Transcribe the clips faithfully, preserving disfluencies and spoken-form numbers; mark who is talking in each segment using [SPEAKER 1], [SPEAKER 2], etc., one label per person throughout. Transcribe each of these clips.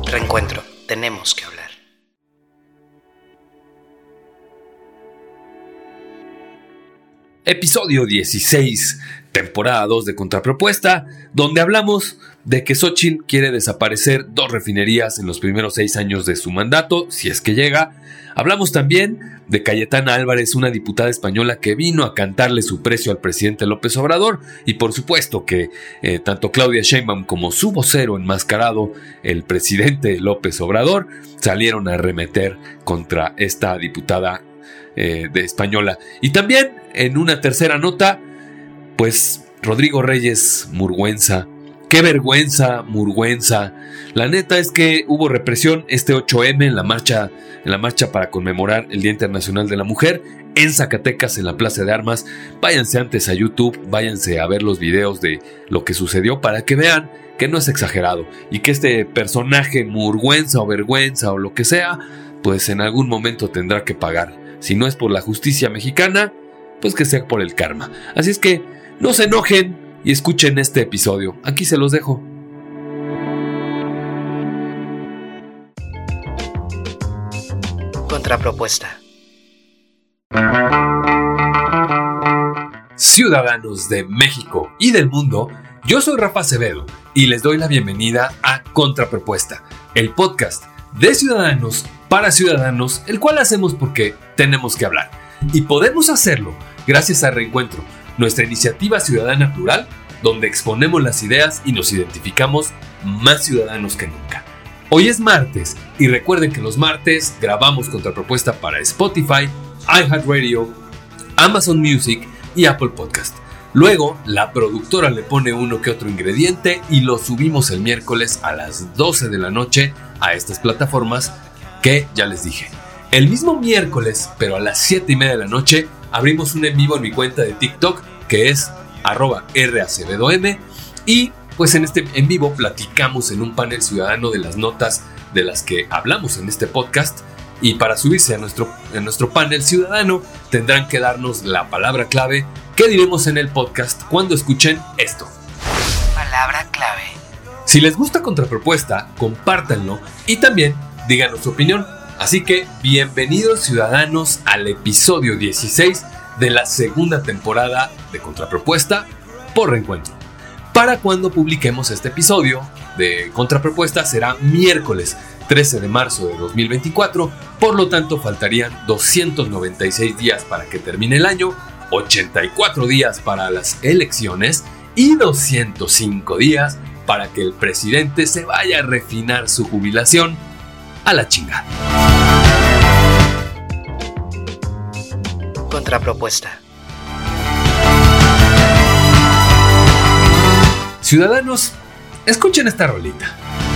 [SPEAKER 1] Reencuentro, tenemos que hablar.
[SPEAKER 2] Episodio dieciséis, temporada dos de Contrapropuesta, donde hablamos de que Xochitl quiere desaparecer dos refinerías en los primeros seis años de su mandato, si es que llega. Hablamos también de Cayetana Álvarez, una diputada española que vino a cantarle su precio al presidente López Obrador, y por supuesto que eh, tanto Claudia Sheinbaum como su vocero enmascarado, el presidente López Obrador, salieron a arremeter contra esta diputada eh, de española. Y también, en una tercera nota, pues Rodrigo Reyes Murguenza. ¡Qué vergüenza, Murguenza! La neta es que hubo represión este ocho eme en la marcha, en la marcha para conmemorar el Día Internacional de la Mujer en Zacatecas, en la Plaza de Armas. Váyanse antes a YouTube, váyanse a ver los videos de lo que sucedió para que vean que no es exagerado y que este personaje Murguenza o vergüenza o lo que sea, pues en algún momento tendrá que pagar. Si no es por la justicia mexicana, pues que sea por el karma. Así es que no se enojen y escuchen este episodio. Aquí se los dejo.
[SPEAKER 1] Contrapropuesta.
[SPEAKER 2] Ciudadanos de México y del mundo, yo soy Rafa Acevedo y les doy la bienvenida a Contrapropuesta, el podcast de ciudadanos para ciudadanos, el cual hacemos porque tenemos que hablar. Y podemos hacerlo gracias a Reencuentro, nuestra iniciativa ciudadana plural, donde exponemos las ideas y nos identificamos más ciudadanos que nunca. Hoy es martes y recuerden que los martes grabamos Contrapropuesta para Spotify, iHeartRadio, Amazon Music y Apple Podcast. Luego, la productora le pone uno que otro ingrediente y lo subimos el miércoles a las doce de la noche a estas plataformas que ya les dije. El mismo miércoles, pero a las siete y media de la noche, abrimos un en vivo en mi cuenta de TikTok, que es arroba racevedom, y pues en este en vivo platicamos en un panel ciudadano de las notas de las que hablamos en este podcast, y para subirse a nuestro, a nuestro panel ciudadano tendrán que darnos la palabra clave que diremos en el podcast cuando escuchen esto.
[SPEAKER 1] Palabra clave.
[SPEAKER 2] Si les gusta Contrapropuesta, compártanlo y también díganos su opinión. Así que bienvenidos ciudadanos al episodio dieciséis de la segunda temporada de Contrapropuesta por Reencuentro. Para cuando publiquemos este episodio de Contrapropuesta será miércoles trece de marzo de dos mil veinticuatro, por lo tanto faltarían doscientos noventa y seis días para que termine el año, ochenta y cuatro días para las elecciones y doscientos cinco días para que el presidente se vaya a refinar su jubilación a la chingada.
[SPEAKER 1] Contrapropuesta.
[SPEAKER 2] Ciudadanos, escuchen esta rolita.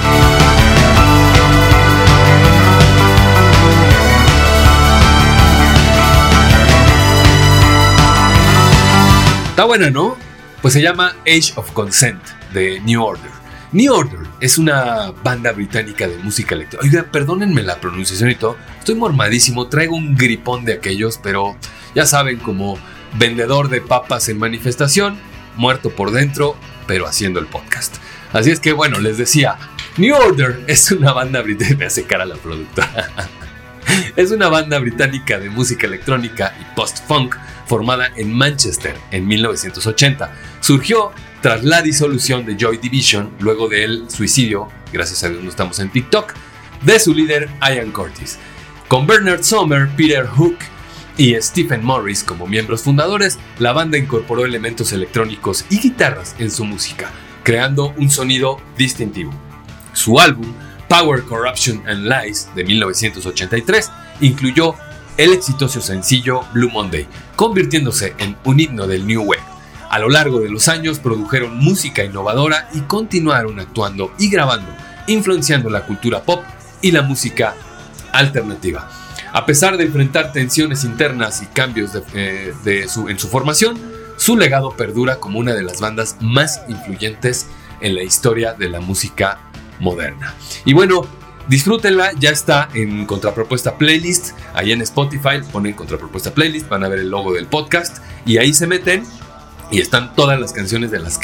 [SPEAKER 2] Está buena, ¿no? Pues se llama Age of Consent de New Order. New Order es una banda británica de música electrónica. Oiga, perdónenme la pronunciación y todo. Estoy mormadísimo, traigo un gripón de aquellos, pero ya saben, como vendedor de papas en manifestación, muerto por dentro, pero haciendo el podcast. Así es que bueno, les decía, New Order es una banda británica. Me hace cara la productora. Es una banda británica de música electrónica y post-funk formada en Manchester en mil novecientos ochenta. Surgió tras la disolución de Joy Division, luego del suicidio, gracias a Dios no estamos en TikTok, de su líder Ian Curtis. Con Bernard Sumner, Peter Hook y Stephen Morris como miembros fundadores, la banda incorporó elementos electrónicos y guitarras en su música, creando un sonido distintivo. Su álbum Power, Corruption and Lies de mil novecientos ochenta y tres incluyó el exitoso sencillo Blue Monday, convirtiéndose en un himno del New Wave. A lo largo de los años produjeron música innovadora y continuaron actuando y grabando, influenciando la cultura pop y la música alternativa. A pesar de enfrentar tensiones internas y cambios de, eh, de su, en su formación, su legado perdura como una de las bandas más influyentes en la historia de la música moderna. Y bueno, disfrútenla, ya está en Contrapropuesta Playlist, ahí en Spotify ponen Contrapropuesta Playlist, van a ver el logo del podcast y ahí se meten y están todas las canciones de las que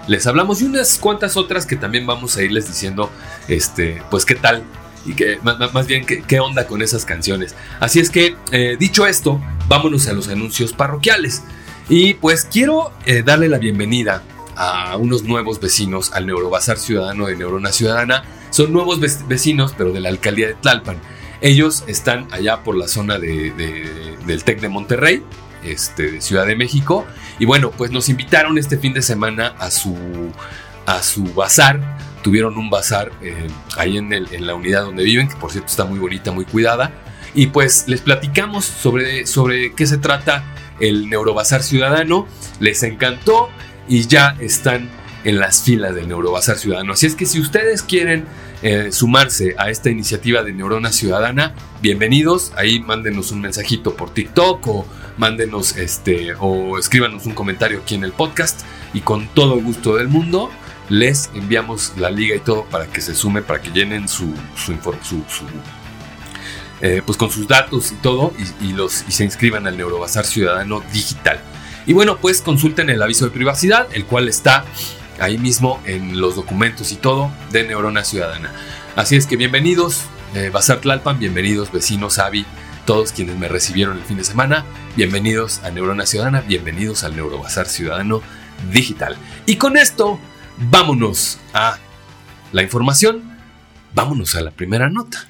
[SPEAKER 2] les hablamos, y unas cuantas otras que también vamos a irles diciendo, este, pues qué tal, y que, más, más bien qué, qué onda con esas canciones. Así es que, eh, dicho esto, vámonos a los anuncios parroquiales. Y pues quiero eh, darle la bienvenida a unos nuevos vecinos al Neurobazar Ciudadano de Neurona Ciudadana. Son nuevos vecinos, pero de la alcaldía de Tlalpan. Ellos están allá por la zona de, de, del TEC de Monterrey, este, de Ciudad de México. Y bueno, pues nos invitaron este fin de semana a su, a su bazar. Tuvieron un bazar eh, ahí en, el, en la unidad donde viven, que por cierto está muy bonita, muy cuidada. Y pues les platicamos sobre, sobre qué se trata el Neurobazar Ciudadano. Les encantó y ya están en las filas del Neurobazar Ciudadano. Así es que si ustedes quieren eh, sumarse a esta iniciativa de Neurona Ciudadana, bienvenidos. Ahí mándenos un mensajito por TikTok o mándenos este o escríbanos un comentario aquí en el podcast, y con todo el gusto del mundo les enviamos la liga y todo para que se sume, para que llenen su su, su, su eh, pues con sus datos y todo, y, y los y se inscriban al Neurobazar Ciudadano Digital. Y bueno, pues consulten el aviso de privacidad, el cual está ahí mismo en los documentos y todo de Neurona Ciudadana. Así es que bienvenidos, eh, Bazar Tlalpan, bienvenidos vecinos, Avi, todos quienes me recibieron el fin de semana, bienvenidos a Neurona Ciudadana, bienvenidos al Neurobazar Ciudadano Digital. Y con esto, vámonos a la información, vámonos a la primera nota.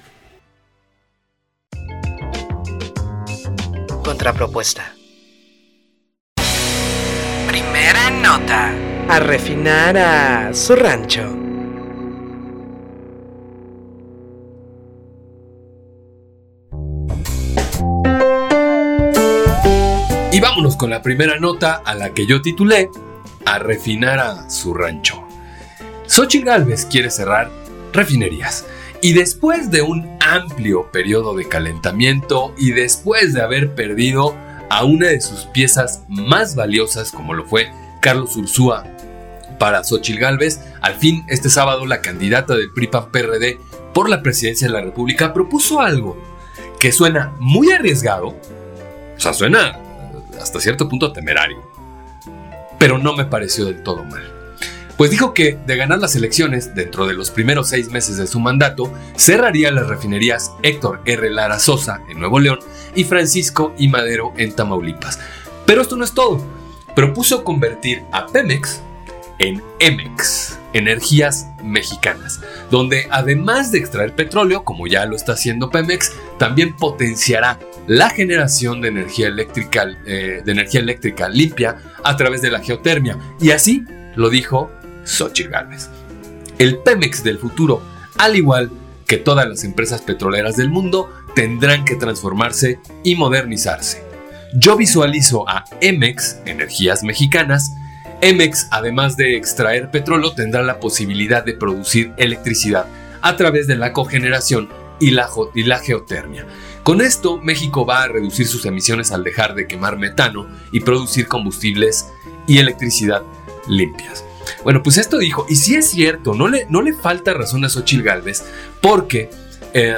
[SPEAKER 1] Contrapropuesta.
[SPEAKER 3] Primera nota.
[SPEAKER 1] A refinar a su rancho.
[SPEAKER 2] Y vámonos con la primera nota, a la que yo titulé A refinar a su rancho. Xóchitl Gálvez quiere cerrar refinerías. Y después de un amplio periodo de calentamiento y después de haber perdido a una de sus piezas más valiosas, como lo fue Carlos Ursúa para Xóchitl Gálvez, al fin este sábado la candidata del P R I P A N P R D por la presidencia de la República propuso algo que suena muy arriesgado, o sea, suena hasta cierto punto temerario, pero no me pareció del todo mal. Pues dijo que de ganar las elecciones dentro de los primeros seis meses de su mandato, cerraría las refinerías Héctor R. Lara Sosa en Nuevo León y Francisco I. Madero en Tamaulipas. Pero esto no es todo. Propuso convertir a Pemex en Emex, Energías Mexicanas, donde además de extraer petróleo, como ya lo está haciendo Pemex, también potenciará la generación de energía eléctrica, eh, de energía eléctrica limpia a través de la geotermia. Y así lo dijo Xóchitl Gálvez. El Pemex del futuro, al igual que todas las empresas petroleras del mundo, tendrán que transformarse y modernizarse. Yo visualizo a Emex, Energías Mexicanas. Emex, además de extraer petróleo, tendrá la posibilidad de producir electricidad a través de la cogeneración y la, y la geotermia. Con esto, México va a reducir sus emisiones al dejar de quemar metano y producir combustibles y electricidad limpias. Bueno, pues esto dijo, y sí es cierto, no le, no le falta razón a Xóchitl Gálvez, porque eh,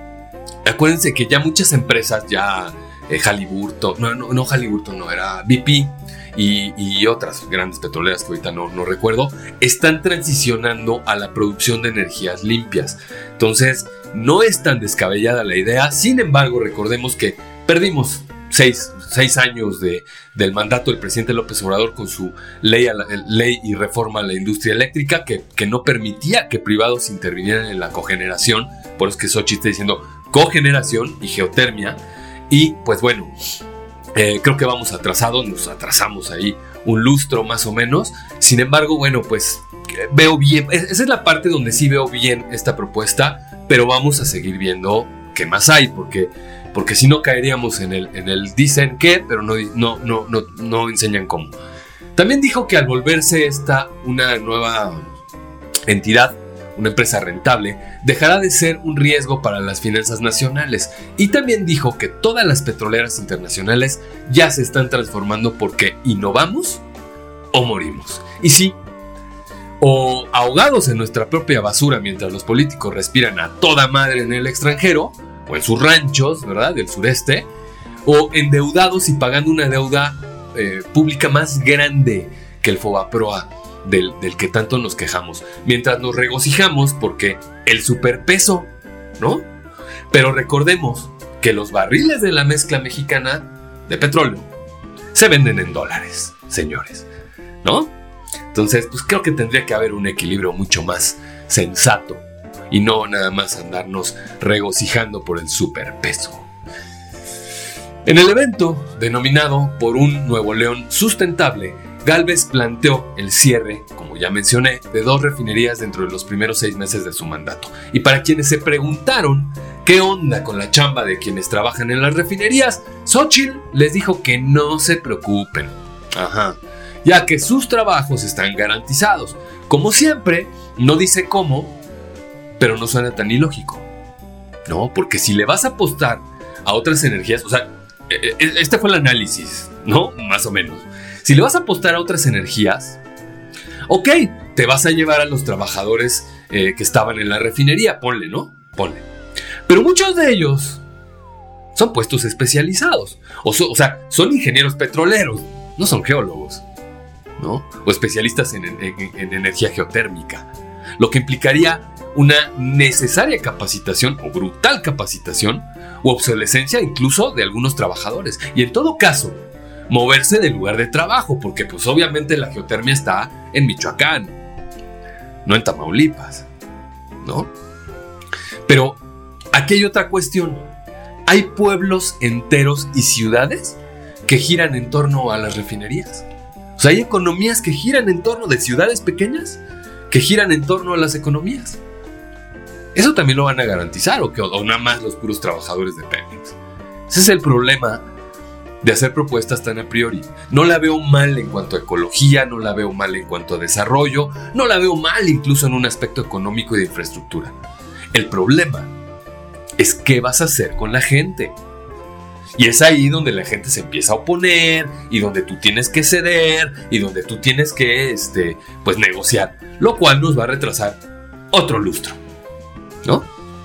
[SPEAKER 2] acuérdense que ya muchas empresas, ya eh, Halliburton, no, no, no Halliburton, no, era B P y, y otras grandes petroleras que ahorita no, no recuerdo, están transicionando a la producción de energías limpias. Entonces, no es tan descabellada la idea. Sin embargo, recordemos que perdimos seis, seis años de, del mandato del presidente López Obrador con su ley, a la, ley y reforma a la industria eléctrica que, que no permitía que privados intervinieran en la cogeneración. Por eso es que Xóchitl está diciendo cogeneración y geotermia. Y pues bueno, eh, creo que vamos atrasados, nos atrasamos ahí un lustro más o menos. Sin embargo, bueno, pues veo bien, esa es la parte donde sí veo bien esta propuesta, pero vamos a seguir viendo qué más hay, porque porque si no caeríamos en el, en el dicen qué, pero no, no, no, no, no enseñan cómo. También dijo que al volverse esta una nueva entidad, una empresa rentable, dejará de ser un riesgo para las finanzas nacionales. Y también dijo que todas las petroleras internacionales ya se están transformando porque innovamos o morimos. Y sí, o ahogados en nuestra propia basura mientras los políticos respiran a toda madre en el extranjero, o en sus ranchos, ¿verdad?, del sureste, o endeudados y pagando una deuda eh, pública más grande que el Fobaproa del, del que tanto nos quejamos, mientras nos regocijamos porque el superpeso, ¿no? Pero recordemos que los barriles de la mezcla mexicana de petróleo se venden en dólares, señores, ¿no? Entonces, pues creo que tendría que haber un equilibrio mucho más sensato y no nada más andarnos regocijando por el superpeso. En el evento, denominado por un Nuevo León sustentable, Gálvez planteó el cierre, como ya mencioné, de dos refinerías dentro de los primeros seis meses de su mandato. Y para quienes se preguntaron qué onda con la chamba de quienes trabajan en las refinerías, Xóchitl les dijo que no se preocupen, ajá, ya que sus trabajos están garantizados. Como siempre, no dice cómo, pero no suena tan ilógico, ¿no? Porque si le vas a apostar a otras energías, o sea, este fue el análisis, ¿no? Más o menos. Si le vas a apostar a otras energías, ok, te vas a llevar a los trabajadores eh, que estaban en la refinería, ponle, ¿no? Ponle. Pero muchos de ellos son puestos especializados. O, so, o sea, son ingenieros petroleros, no son geólogos, ¿no? O especialistas en, en, en energía geotérmica. Lo que implicaría una necesaria capacitación o brutal capacitación o obsolescencia incluso de algunos trabajadores. Y en todo caso, moverse del lugar de trabajo, porque pues obviamente la geotermia está en Michoacán, no en Tamaulipas, ¿no? Pero aquí hay otra cuestión. Hay pueblos enteros y ciudades que giran en torno a las refinerías. O sea, hay economías que giran en torno de ciudades pequeñas que giran en torno a las economías. ¿Eso también lo van a garantizar o, que, o nada más los puros trabajadores de Pemex? Ese es el problema de hacer propuestas tan a priori. No la veo mal en cuanto a ecología, no la veo mal en cuanto a desarrollo, no la veo mal incluso en un aspecto económico y de infraestructura. El problema es qué vas a hacer con la gente. Y es ahí donde la gente se empieza a oponer y donde tú tienes que ceder y donde tú tienes que este, pues, negociar, lo cual nos va a retrasar otro lustro, ¿no?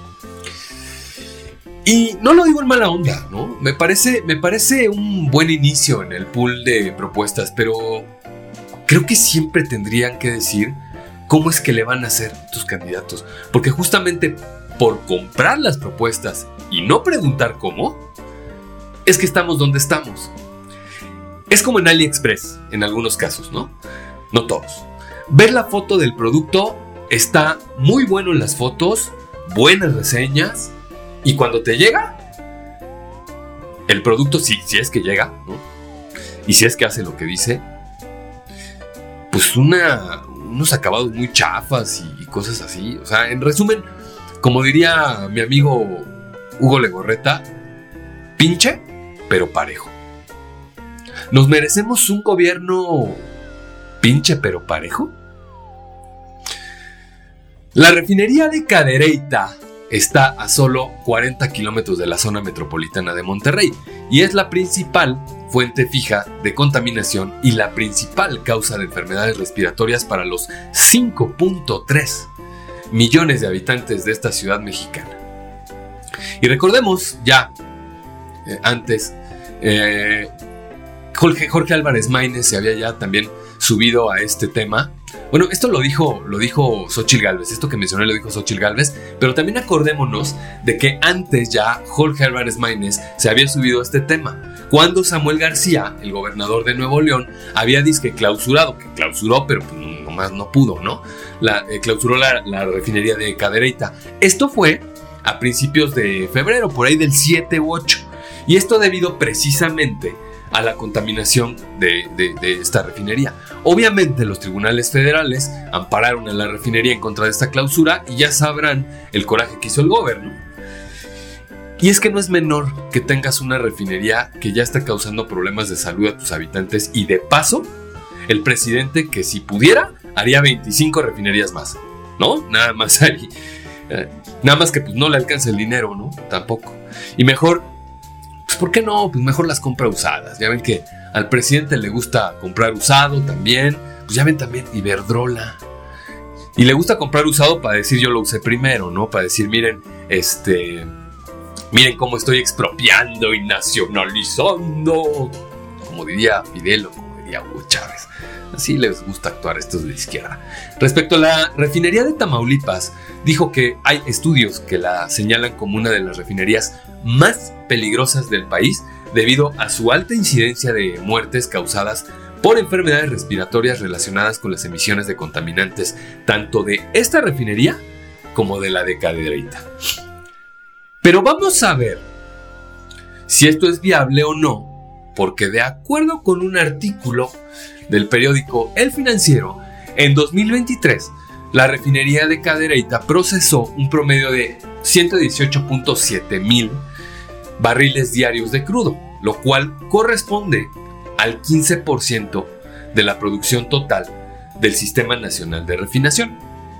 [SPEAKER 2] Y no lo digo en mala onda, ¿no? Me parece, me parece un buen inicio en el pool de propuestas, pero creo que siempre tendrían que decir cómo es que le van a hacer tus candidatos. Porque justamente por comprar las propuestas y no preguntar cómo, es que estamos donde estamos. Es como en AliExpress, en algunos casos, ¿no? No todos. Ver la foto del producto, está muy bueno en las fotos, buenas reseñas, y cuando te llega el producto, si, si es que llega, ¿no? Y si es que hace lo que dice, pues una, unos acabados muy chafas y, y cosas así. O sea, en resumen, como diría mi amigo Hugo Legorreta, pinche, pero parejo. ¿Nos merecemos un gobierno pinche, pero parejo? La refinería de Cadereyta está a solo cuarenta kilómetros de la zona metropolitana de Monterrey y es la principal fuente fija de contaminación y la principal causa de enfermedades respiratorias para los cinco punto tres millones de habitantes de esta ciudad mexicana. Y recordemos ya, eh, antes, eh, Jorge, Jorge Álvarez Maínez se había ya también subido a este tema. Bueno, esto lo dijo, lo dijo Xóchitl Gálvez, esto que mencioné lo dijo Xóchitl Gálvez, pero también acordémonos de que antes ya Jorge Álvarez Maínez se había subido a este tema, cuando Samuel García, el gobernador de Nuevo León, había disque clausurado, que clausuró, pero pues nomás no pudo, ¿no? La, eh, clausuró la, la refinería de Cadereyta. Esto fue a principios de febrero, por ahí del siete u ocho, y esto debido precisamente a la contaminación de, de, de esta refinería. Obviamente los tribunales federales ampararon a la refinería en contra de esta clausura y ya sabrán el coraje que hizo el gobierno. Y es que no es menor que tengas una refinería que ya está causando problemas de salud a tus habitantes y de paso el presidente que si pudiera haría veinticinco refinerías más, ¿no? Nada más ahí. Eh, nada más que pues no le alcanza el dinero, ¿no? Tampoco. Y mejor, pues ¿por qué no? Pues mejor las compra usadas. Ya ven que al presidente le gusta comprar usado también. Pues ya ven también Iberdrola. Y le gusta comprar usado para decir yo lo usé primero, ¿no? Para decir, miren, este... miren cómo estoy expropiando y nacionalizando. Como diría Fidel, como y a Hugo Chávez. Así les gusta actuar estos de izquierda. Respecto a la refinería de Tamaulipas, dijo que hay estudios que la señalan como una de las refinerías más peligrosas del país debido a su alta incidencia de muertes causadas por enfermedades respiratorias relacionadas con las emisiones de contaminantes tanto de esta refinería como de la de Cadereyta. Pero vamos a ver si esto es viable o no, porque de acuerdo con un artículo del periódico El Financiero, en dos mil veintitrés la refinería de Cadereyta procesó un promedio de ciento dieciocho punto siete mil barriles diarios de crudo, lo cual corresponde al quince por ciento de la producción total del Sistema Nacional de Refinación.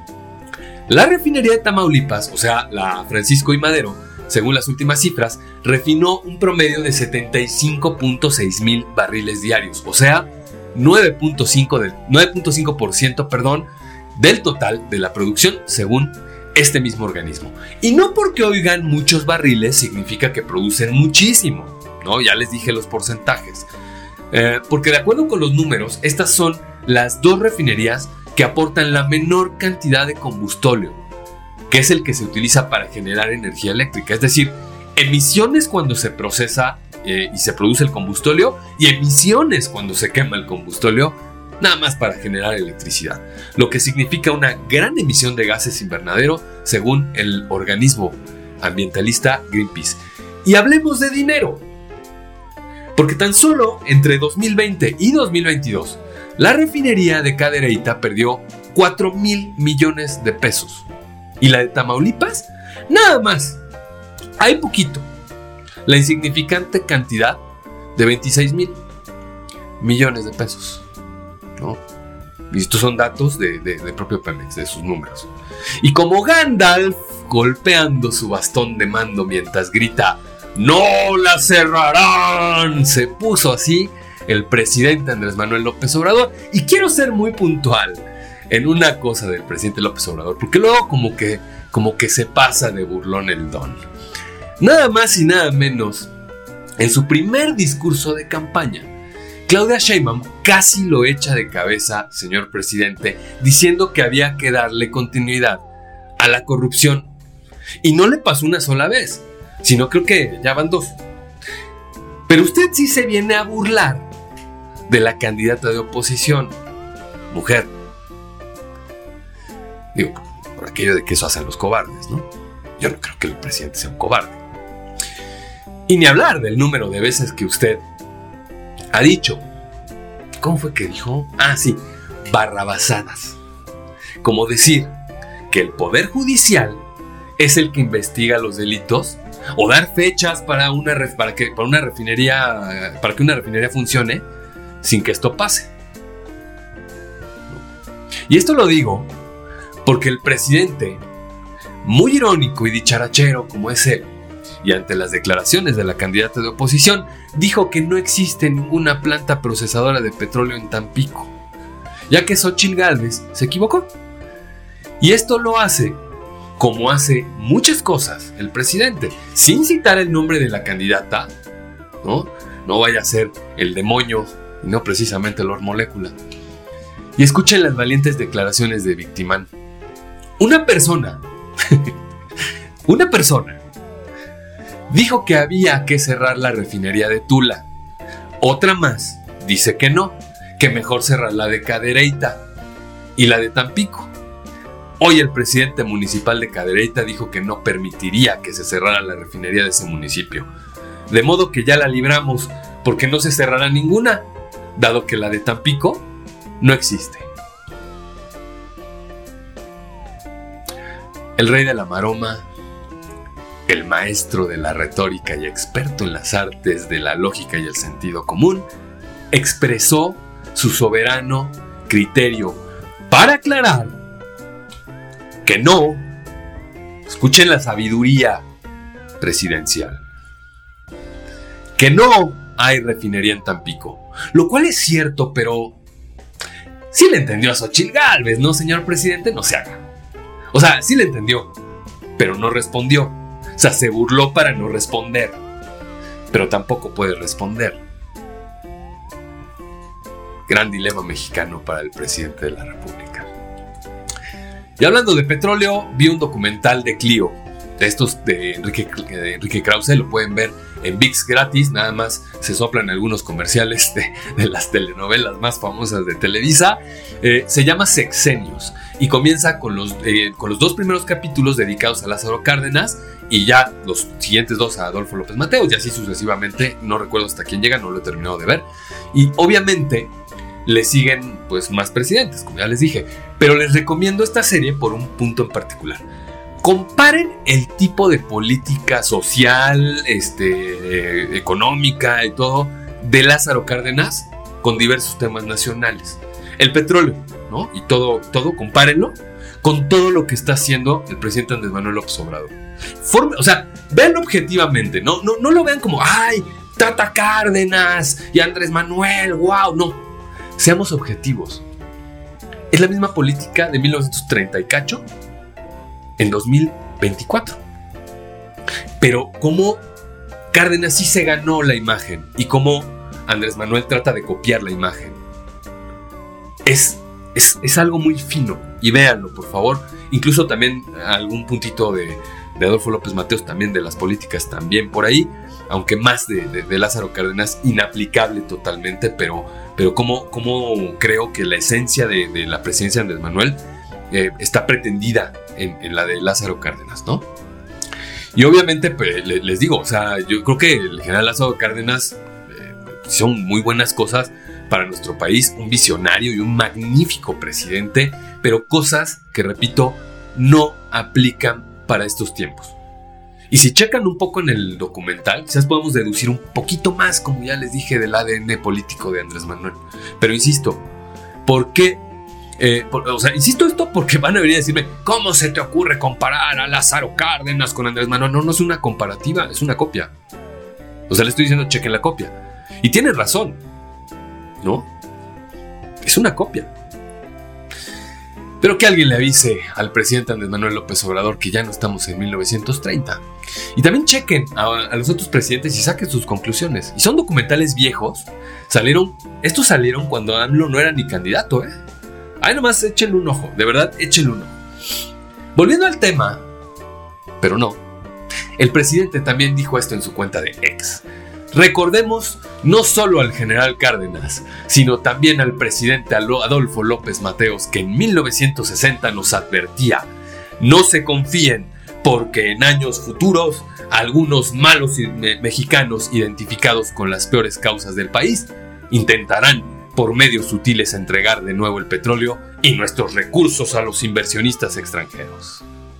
[SPEAKER 2] La refinería de Tamaulipas, o sea, la Francisco I. Madero, según las últimas cifras, refinó un promedio de setenta y cinco punto seis mil barriles diarios, o sea, nueve punto cinco por ciento perdón, del total de la producción, según este mismo organismo. Y no porque oigan muchos barriles significa que producen muchísimo, ¿no? Ya les dije los porcentajes. Eh, porque de acuerdo con los números, estas son las dos refinerías que aportan la menor cantidad de combustóleo, que es el que se utiliza para generar energía eléctrica. Es decir, emisiones cuando se procesa eh, y se produce el combustóleo, y emisiones cuando se quema el combustóleo, nada más para generar electricidad, lo que significa una gran emisión de gases invernadero, según el organismo ambientalista Greenpeace. Y hablemos de dinero, porque tan solo entre dos mil veinte y dos mil veintidós, la refinería de Cadereyta perdió cuatro mil millones de pesos. Y la de Tamaulipas, nada más, hay poquito, la insignificante cantidad de veintiséis mil millones de pesos, ¿no? Y estos son datos de, de, de propio Pemex, de sus números. Y como Gandalf golpeando su bastón de mando mientras grita ¡No la cerrarán!, se puso así el presidente Andrés Manuel López Obrador. Y quiero ser muy puntual en una cosa del presidente López Obrador, porque luego como que, como que se pasa de burlón el don. Nada más y nada menos, en su primer discurso de campaña, Claudia Sheinbaum casi lo echa de cabeza, señor presidente, diciendo que había que darle continuidad a la corrupción. Y no le pasó una sola vez, sino creo que ya van dos. Pero usted sí se viene a burlar de la candidata de oposición, mujer. Digo, por aquello de que eso hacen los cobardes, ¿no? Yo no creo que el presidente sea un cobarde. Y ni hablar del número de veces que usted ha dicho. ¿Cómo fue que dijo? Ah, sí, barrabasadas. Como decir que el Poder Judicial es el que investiga los delitos, o dar fechas para una, para que, para una refinería, para que una refinería funcione sin que esto pase. Y esto lo digo porque el presidente, muy irónico y dicharachero como es él, y ante las declaraciones de la candidata de oposición, dijo que no existe ninguna planta procesadora de petróleo en Tampico, ya que Xóchitl Gálvez se equivocó. Y esto lo hace, como hace muchas cosas el presidente, sin citar el nombre de la candidata, ¿no? No vaya a ser el demonio y no precisamente Lord Molécula. Y escuchen las valientes declaraciones de Victimán. Una persona, una persona, dijo que había que cerrar la refinería de Tula. Otra más dice que no, que mejor cerrar la de Cadereyta y la de Tampico. Hoy el presidente municipal de Cadereyta dijo que no permitiría que se cerrara la refinería de ese municipio. De modo que ya la libramos, porque no se cerrará ninguna, dado que la de Tampico no existe. El rey de la maroma, el maestro de la retórica y experto en las artes de la lógica y el sentido común, expresó su soberano criterio para aclarar que no, escuchen la sabiduría presidencial, que no hay refinería en Tampico, lo cual es cierto, pero sí le entendió a Xóchitl Gálvez, ¿no, señor presidente? No se haga. O sea, sí le entendió, pero no respondió. O sea, se burló para no responder, pero tampoco puede responder. Gran dilema mexicano para el presidente de la República. Y hablando de petróleo, vi un documental de Clio, de estos de Enrique, de Enrique Krause, lo pueden ver en ViX gratis, nada más se soplan algunos comerciales de, de las telenovelas más famosas de Televisa. Eh, se llama Sexenios y comienza con los, eh, con los dos primeros capítulos dedicados a Lázaro Cárdenas y ya los siguientes dos a Adolfo López Mateos y así sucesivamente, no recuerdo hasta quién llega, no lo he terminado de ver. Y obviamente le siguen pues más presidentes, como ya les dije, pero les recomiendo esta serie por un punto en particular. Comparen el tipo de política social, este, eh, económica y todo de Lázaro Cárdenas con diversos temas nacionales. El petróleo, ¿no? Y todo, todo, compárenlo con todo lo que está haciendo el presidente Andrés Manuel López Obrador. Forme, o sea, véanlo objetivamente, ¿no? No, no lo vean como, ¡ay, Tata Cárdenas y Andrés Manuel, wow! No, seamos objetivos. Es la misma política de mil novecientos treinta y cacho en dos mil veinticuatro. Pero cómo Cárdenas sí se ganó la imagen y cómo Andrés Manuel trata de copiar la imagen. Es, es, es algo muy fino. Y véanlo, por favor. Incluso también algún puntito de, de Adolfo López Mateos, también de las políticas, también por ahí. Aunque más de, de, de Lázaro Cárdenas, inaplicable totalmente. Pero, pero cómo, cómo creo que la esencia de, de la presidencia de Andrés Manuel eh, está pretendida En, en la de Lázaro Cárdenas, ¿no? Y obviamente, pues, le, les digo, o sea, yo creo que el general Lázaro Cárdenas eh, son muy buenas cosas para nuestro país, un visionario y un magnífico presidente, pero cosas que, repito, no aplican para estos tiempos. Y si checan un poco en el documental, quizás podemos deducir un poquito más, como ya les dije, del A D N político de Andrés Manuel. Pero insisto, ¿por qué? Eh, por, o sea, insisto esto porque van a venir a decirme, ¿cómo se te ocurre comparar a Lázaro Cárdenas con Andrés Manuel? No, no es una comparativa, es una copia. O sea, le estoy diciendo, chequen la copia. Y tienen razón, ¿no? Es una copia. Pero que alguien le avise al presidente Andrés Manuel López Obrador que ya no estamos en mil novecientos treinta. Y también chequen a, a los otros presidentes y saquen sus conclusiones. Y son documentales viejos. Salieron, estos salieron cuando AMLO no era ni candidato, ¿eh? Ahí nomás échenle un ojo, de verdad, échenle un ojo. Volviendo al tema, pero no, el presidente también dijo esto en su cuenta de X. Recordemos no solo al general Cárdenas, sino también al presidente Adolfo López Mateos, que en mil novecientos sesenta nos advertía: no se confíen, porque en años futuros algunos malos mexicanos identificados con las peores causas del país intentarán por medios sutiles entregar de nuevo el petróleo y nuestros recursos a los inversionistas extranjeros.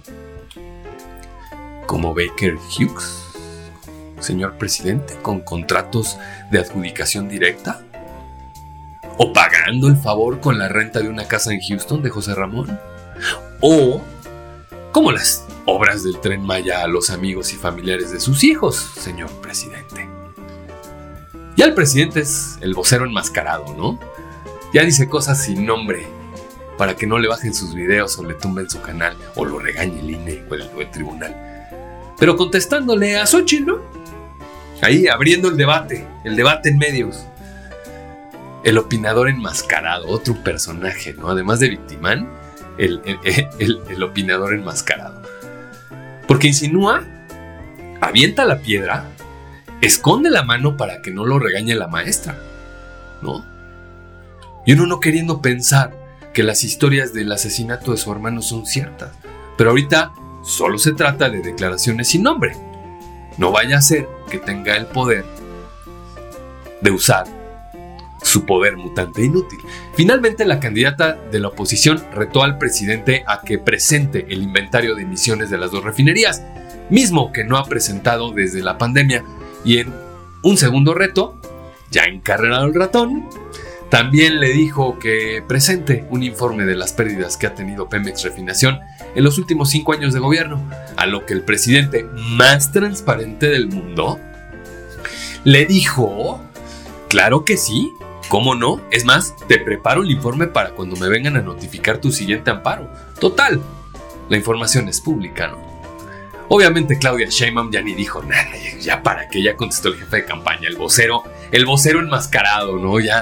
[SPEAKER 2] Como Baker Hughes, señor presidente, con contratos de adjudicación directa, o pagando el favor con la renta de una casa en Houston de José Ramón, o como las obras del Tren Maya a los amigos y familiares de sus hijos, señor presidente. Ya el presidente es el vocero enmascarado, ¿no? Ya dice cosas sin nombre para que no le bajen sus videos o le tumben su canal o lo regañe el I N E o el, o el tribunal. Pero contestándole a Xochitl, ¿no? Ahí abriendo el debate, el debate en medios. El opinador enmascarado, otro personaje, ¿no? Además de Victimán, el, el, el, el opinador enmascarado. Porque insinúa, avienta la piedra, esconde la mano para que no lo regañe la maestra, ¿no? Y uno no queriendo pensar que las historias del asesinato de su hermano son ciertas. Pero ahorita solo se trata de declaraciones sin nombre. No vaya a ser que tenga el poder de usar su poder mutante inútil. Finalmente, la candidata de la oposición retó al presidente a que presente el inventario de emisiones de las dos refinerías, mismo que no ha presentado desde la pandemia. Y en un segundo reto, ya encarrerado el ratón, también le dijo que presente un informe de las pérdidas que ha tenido Pemex Refinación en los últimos cinco años de gobierno, a lo que el presidente más transparente del mundo le dijo: claro que sí, ¿cómo no? Es más, te preparo el informe para cuando me vengan a notificar tu siguiente amparo. Total, la información es pública, ¿no? Obviamente Claudia Sheinbaum ya ni dijo nada, ya para qué, ya contestó el jefe de campaña, el vocero, el vocero enmascarado, ¿no? Ya,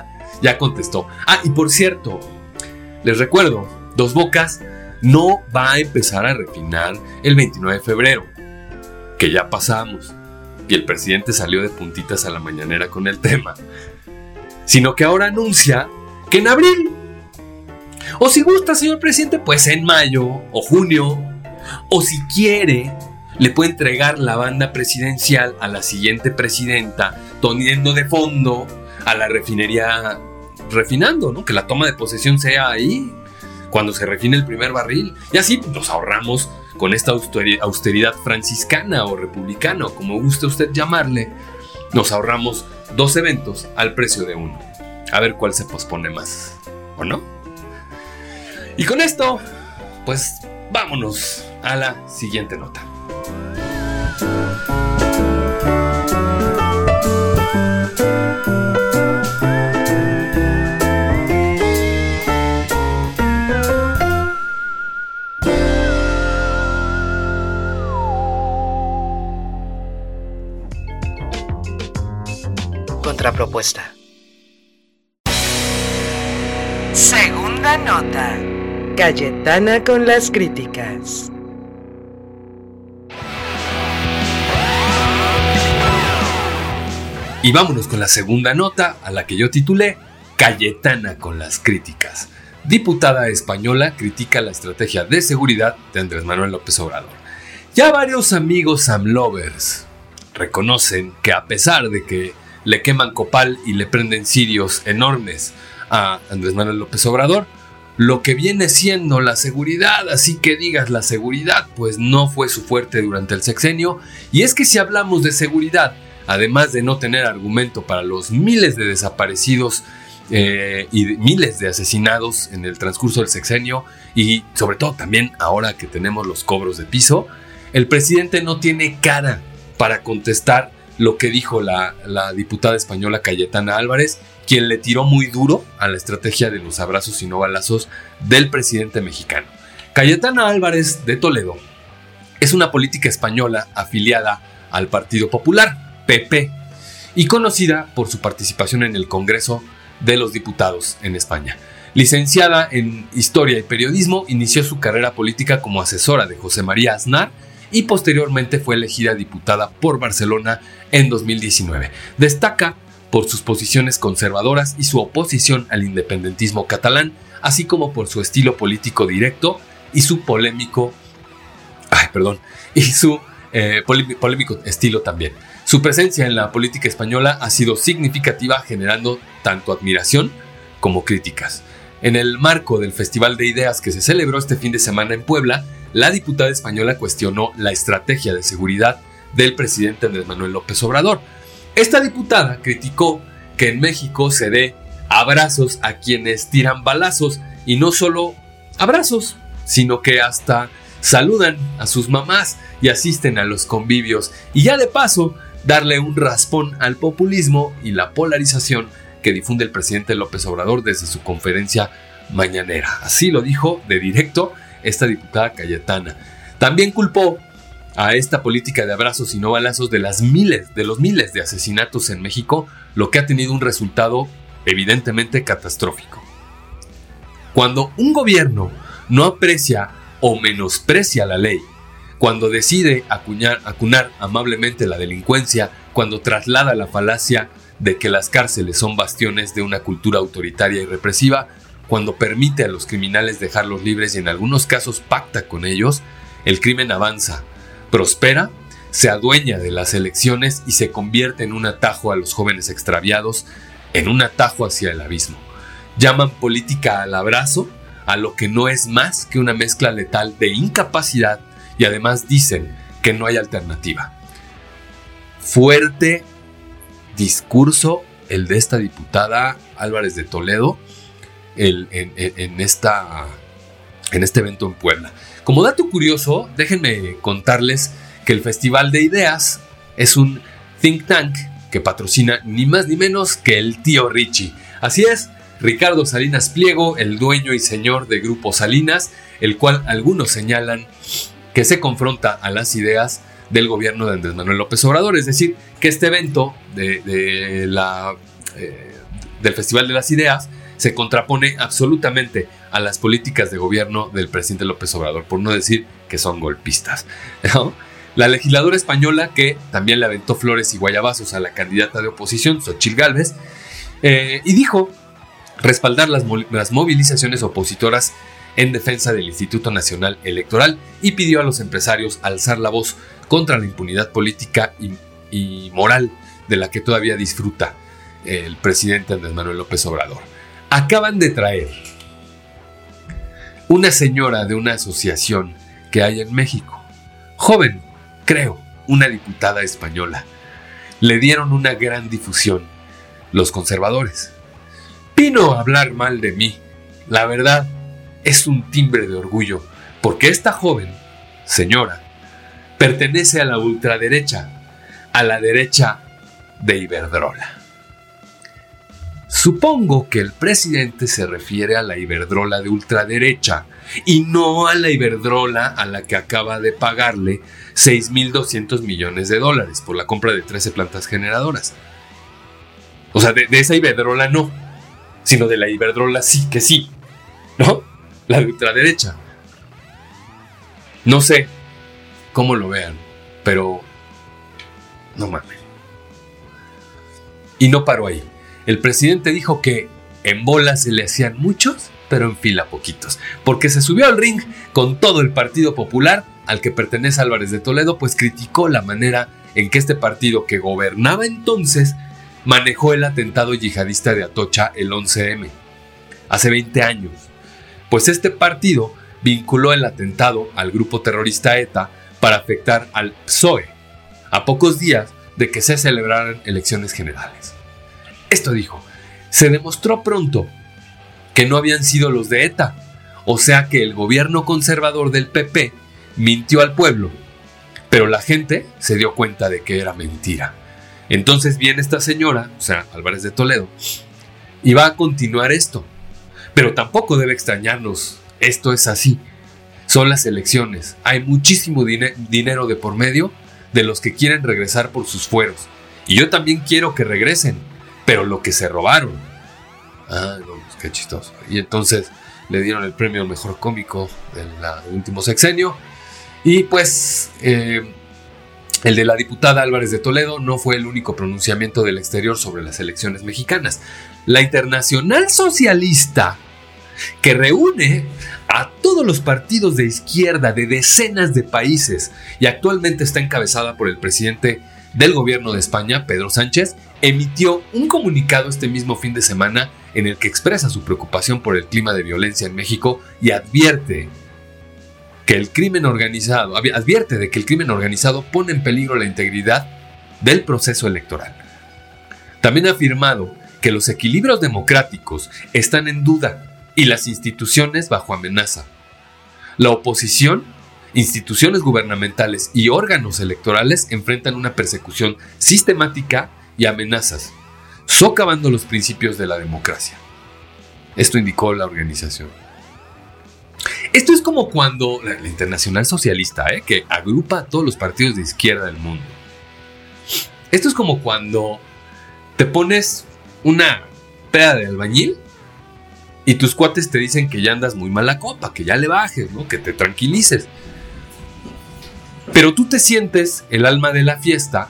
[SPEAKER 2] ya contestó. Ah, y por cierto, les recuerdo, Dos Bocas no va a empezar a refinar el veintinueve de febrero, que ya pasamos, y el presidente salió de puntitas a la mañanera con el tema, sino que ahora anuncia que en abril, o si gusta, señor presidente, pues en mayo o junio, o si quiere, le puede entregar la banda presidencial a la siguiente presidenta, teniendo de fondo a la refinería refinando, ¿no? Que la toma de posesión sea ahí, cuando se refine el primer barril, y así nos ahorramos con esta austeridad franciscana o republicana, o como guste usted llamarle, nos ahorramos dos eventos al precio de uno. A ver cuál se pospone más, ¿o no? Y con esto, pues vámonos a la siguiente nota.
[SPEAKER 1] Contrapropuesta.
[SPEAKER 3] Segunda nota.
[SPEAKER 1] Cayetana con las críticas.
[SPEAKER 2] Y vámonos con la segunda nota, a la que yo titulé Cayetana con las críticas. Diputada española critica la estrategia de seguridad de Andrés Manuel López Obrador. Ya varios amigos amlovers reconocen que a pesar de que le queman copal y le prenden cirios enormes a Andrés Manuel López Obrador, lo que viene siendo la seguridad, así que digas la seguridad, pues no fue su fuerte durante el sexenio. Y es que si hablamos de seguridad, además de no tener argumento para los miles de desaparecidos eh, y de miles de asesinados en el transcurso del sexenio, y sobre todo también ahora que tenemos los cobros de piso, el presidente no tiene cara para contestar lo que dijo la, la diputada española Cayetana Álvarez, quien le tiró muy duro a la estrategia de los abrazos y no balazos del presidente mexicano. Cayetana Álvarez de Toledo es una política española afiliada al Partido Popular, P P, y conocida por su participación en el Congreso de los Diputados en España. Licenciada en Historia y Periodismo, inició su carrera política como asesora de José María Aznar y posteriormente fue elegida diputada por Barcelona en dos mil diecinueve. Destaca por sus posiciones conservadoras y su oposición al independentismo catalán, así como por su estilo político directo y su polémico, ay, perdón, y su eh, polémico estilo también. Su presencia en la política española ha sido significativa, generando tanto admiración como críticas. En el marco del Festival de Ideas que se celebró este fin de semana en Puebla, la diputada española cuestionó la estrategia de seguridad del presidente Andrés Manuel López Obrador. Esta diputada criticó que en México se dé abrazos a quienes tiran balazos, y no solo abrazos, sino que hasta saludan a sus mamás y asisten a los convivios, y ya de paso darle un raspón al populismo y la polarización que difunde el presidente López Obrador desde su conferencia mañanera. Así lo dijo de directo esta diputada Cayetana. También culpó a esta política de abrazos y no balazos de las miles, de los miles de asesinatos en México, lo que ha tenido un resultado evidentemente catastrófico. Cuando un gobierno no aprecia o menosprecia la ley, cuando decide acuñar, acunar amablemente la delincuencia, cuando traslada la falacia de que las cárceles son bastiones de una cultura autoritaria y represiva, cuando permite a los criminales dejarlos libres y en algunos casos pacta con ellos, el crimen avanza, prospera, se adueña de las elecciones y se convierte en un atajo a los jóvenes extraviados, en un atajo hacia el abismo. Llaman política al abrazo a lo que no es más que una mezcla letal de incapacidad, y además dicen que no hay alternativa. Fuerte discurso el de esta diputada Álvarez de Toledo el, en, en, en, esta, en este evento en Puebla. Como dato curioso, déjenme contarles que el Festival de Ideas es un think tank que patrocina ni más ni menos que el tío Richie. Así es, Ricardo Salinas Pliego, el dueño y señor de Grupo Salinas, el cual algunos señalan que se confronta a las ideas del gobierno de Andrés Manuel López Obrador. Es decir, que este evento de, de la, eh, del Festival de las Ideas se contrapone absolutamente a las políticas de gobierno del presidente López Obrador, por no decir que son golpistas, ¿no? La legisladora española, que también le aventó flores y guayabazos a la candidata de oposición, Xóchitl Gálvez, eh, y dijo respaldar las, las movilizaciones opositoras en defensa del Instituto Nacional Electoral y pidió a los empresarios alzar la voz contra la impunidad política y, y moral de la que todavía disfruta el presidente Andrés Manuel López Obrador. Acaban de traer una señora de una asociación que hay en México, joven, creo, una diputada española. Le dieron una gran difusión los conservadores. Vino a hablar mal de mí. La verdad, es un timbre de orgullo, porque esta joven, señora, pertenece a la ultraderecha, a la derecha de Iberdrola. Supongo que el presidente se refiere a la Iberdrola de ultraderecha y no a la Iberdrola a la que acaba de pagarle seis mil doscientos millones de dólares por la compra de trece plantas generadoras. O sea, de, de esa Iberdrola no, sino de la Iberdrola sí que sí, ¿no? La de ultraderecha. No sé cómo lo vean, pero no mames. Y no paró ahí. El presidente dijo que en bola se le hacían muchos, pero en fila poquitos, porque se subió al ring con todo el Partido Popular al que pertenece Álvarez de Toledo, pues criticó la manera en que este partido que gobernaba entonces manejó el atentado yihadista de Atocha el once eme, hace veinte años. Pues este partido vinculó el atentado al grupo terrorista ETA para afectar al P S O E, a pocos días de que se celebraran elecciones generales. Esto dijo, se demostró pronto que no habían sido los de ETA, o sea que el gobierno conservador del P P mintió al pueblo, pero la gente se dio cuenta de que era mentira. Entonces viene esta señora, o sea, Álvarez de Toledo, y va a continuar esto. Pero tampoco debe extrañarnos, esto es así. Son las elecciones, hay muchísimo din- dinero de por medio de los que quieren regresar por sus fueros. Y yo también quiero que regresen, pero lo que se robaron. Ah, no, pues qué chistoso. Y entonces le dieron el premio al mejor cómico del último sexenio. Y pues eh, el de la diputada Álvarez de Toledo no fue el único pronunciamiento del exterior sobre las elecciones mexicanas. La Internacional Socialista, que reúne a todos los partidos de izquierda de decenas de países y actualmente está encabezada por el presidente del gobierno de España, Pedro Sánchez, emitió un comunicado este mismo fin de semana en el que expresa su preocupación por el clima de violencia en México y advierte que el crimen organizado, advierte de que el crimen organizado pone en peligro la integridad del proceso electoral. También ha afirmado que los equilibrios democráticos están en duda y las instituciones bajo amenaza. La oposición, instituciones gubernamentales y órganos electorales enfrentan una persecución sistemática y amenazas, socavando los principios de la democracia. Esto indicó la organización. Esto es como cuando la, la Internacional Socialista, ¿eh? que agrupa a todos los partidos de izquierda del mundo. Esto es como cuando te pones una peda de albañil y tus cuates te dicen que ya andas muy mala copa, que ya le bajes, ¿no? Que te tranquilices. Pero tú te sientes el alma de la fiesta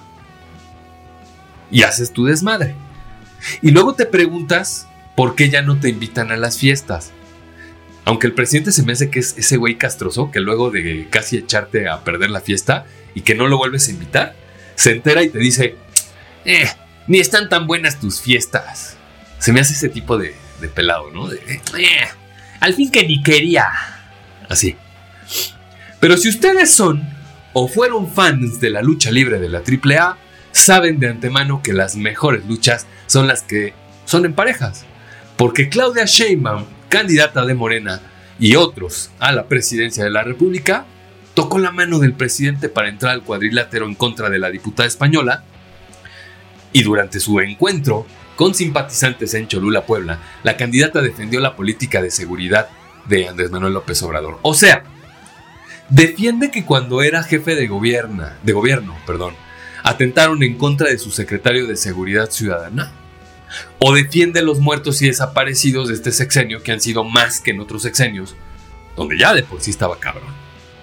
[SPEAKER 2] y haces tu desmadre. Y luego te preguntas por qué ya no te invitan a las fiestas. Aunque el presidente se me hace que es ese güey castroso que luego de casi echarte a perder la fiesta y que no lo vuelves a invitar, se entera y te dice, eh, ni están tan buenas tus fiestas. Se me hace ese tipo de, de pelado, ¿no? De, eh, al fin que ni quería. Así. Pero si ustedes son o fueron fans de la lucha libre de la triple A, saben de antemano que las mejores luchas son las que son en parejas. Porque Claudia Sheinbaum, candidata de Morena, y otros a la presidencia de la República, tocó la mano del presidente para entrar al cuadrilátero en contra de la diputada española, y durante su encuentro con simpatizantes en Cholula, Puebla, la candidata defendió la política de seguridad de Andrés Manuel López Obrador. O sea, defiende que cuando era jefe de gobierno, de gobierno, perdón, atentaron en contra de su secretario de Seguridad Ciudadana. o defiende los muertos y desaparecidos de este sexenio, que han sido más que en otros sexenios, donde ya de por sí estaba cabrón.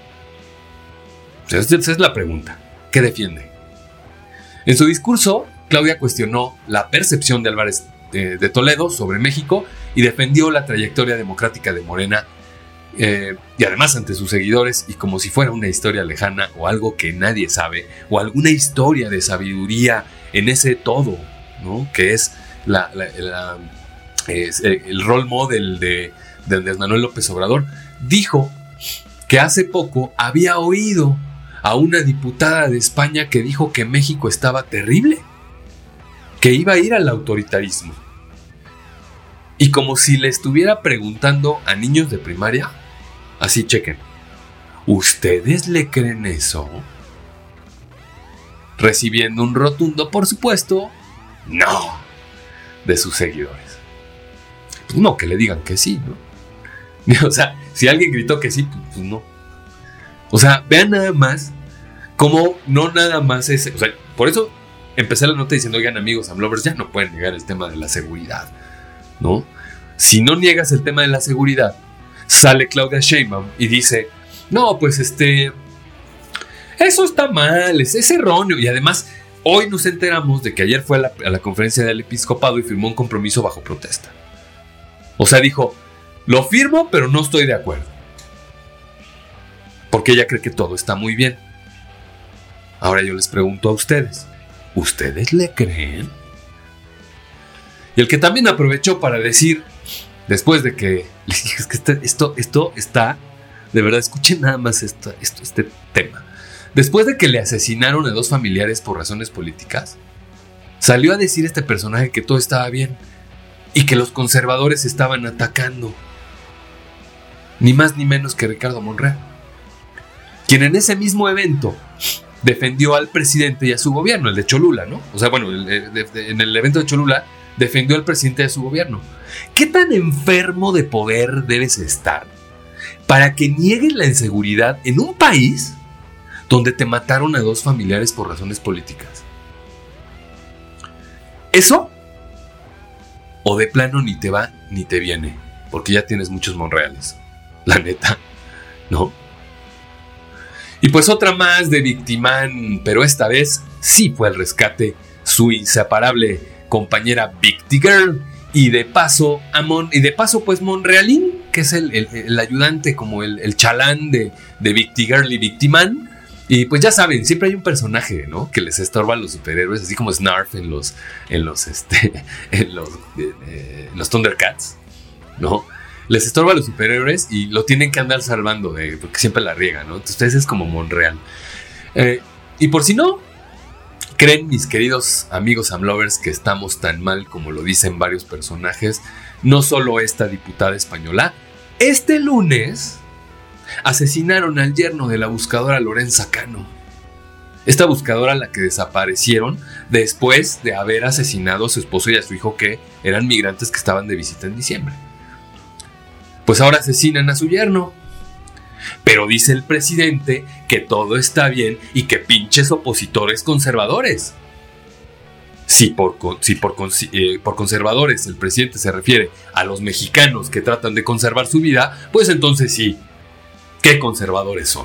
[SPEAKER 2] Esa es la pregunta. ¿Qué defiende? En su discurso, Claudia cuestionó la percepción de Álvarez de, de Toledo sobre México y defendió la trayectoria democrática de Morena, eh, y además ante sus seguidores, y como si fuera una historia lejana o algo que nadie sabe, o alguna historia de sabiduría en ese todo, ¿no? Que es la, la, la, es el role model de, de Andrés Manuel López Obrador. Dijo que hace poco había oído a una diputada de España que dijo que México estaba terrible, que iba a ir al autoritarismo. Y como si le estuviera preguntando a niños de primaria, así chequen, ¿ustedes le creen eso? Recibiendo un rotundo, por supuesto, no, de sus seguidores. Pues no, que le digan que sí, ¿no? O sea, si alguien gritó que sí, pues no. O sea, vean nada más cómo no nada más es... O sea, por eso empecé la nota diciendo, oigan amigos AMLovers, ya no pueden negar el tema de la seguridad, ¿no? Si no niegas el tema de la seguridad, sale Claudia Sheinbaum y dice, no, pues este... eso está mal, es, es erróneo. Y además, hoy nos enteramos de que ayer fue a la, a la conferencia del episcopado y firmó un compromiso bajo protesta. O sea, dijo, lo firmo, pero no estoy de acuerdo. Porque ella cree que todo está muy bien. Ahora yo les pregunto a ustedes, ¿ustedes le creen? Y el que también aprovechó para decir, después de que les dije, es que este, esto, esto está, de verdad, escuchen nada más esto, esto, este tema. Después de que le asesinaron a dos familiares por razones políticas, salió a decir este personaje que todo estaba bien y que los conservadores estaban atacando. Ni más ni menos que Ricardo Monreal, quien en ese mismo evento defendió al presidente y a su gobierno, el de Cholula, ¿no? O sea, bueno, el, de, de, en el evento de Cholula defendió al presidente de su gobierno. ¿Qué tan enfermo de poder debes estar para que niegues la inseguridad en un país donde te mataron a dos familiares por razones políticas? ¿Eso? O de plano ni te va ni te viene, porque ya tienes muchos Monreales, la neta, ¿no? Y pues otra más de Victimán, pero esta vez sí fue al rescate su inseparable compañera Victigirl, y de paso a Mon, y de paso pues Monrealín, que es el, el, el ayudante, como el, el chalán de, de Victigirl y Victimán. Y pues ya saben, siempre hay un personaje, ¿no?, que les estorba a los superhéroes, así como Snarf en los en los este en los, eh, en los Thundercats, ¿no? Les estorba a los superhéroes y lo tienen que andar salvando, de, porque siempre la riegan, ¿no? Entonces es como Monreal. Eh, y por si no creen, mis queridos amigos AMLovers, que estamos tan mal como lo dicen varios personajes, no solo esta diputada española, este lunes asesinaron al yerno de la buscadora Lorenza Cano. Esta buscadora, a la que desaparecieron después de haber asesinado a su esposo y a su hijo, que eran migrantes que estaban de visita en diciembre. Pues ahora asesinan a su yerno. Pero dice el presidente que todo está bien y que pinches opositores conservadores. Si por, si por, eh, por conservadores el presidente se refiere a los mexicanos que tratan de conservar su vida, pues entonces sí, ¿qué conservadores son?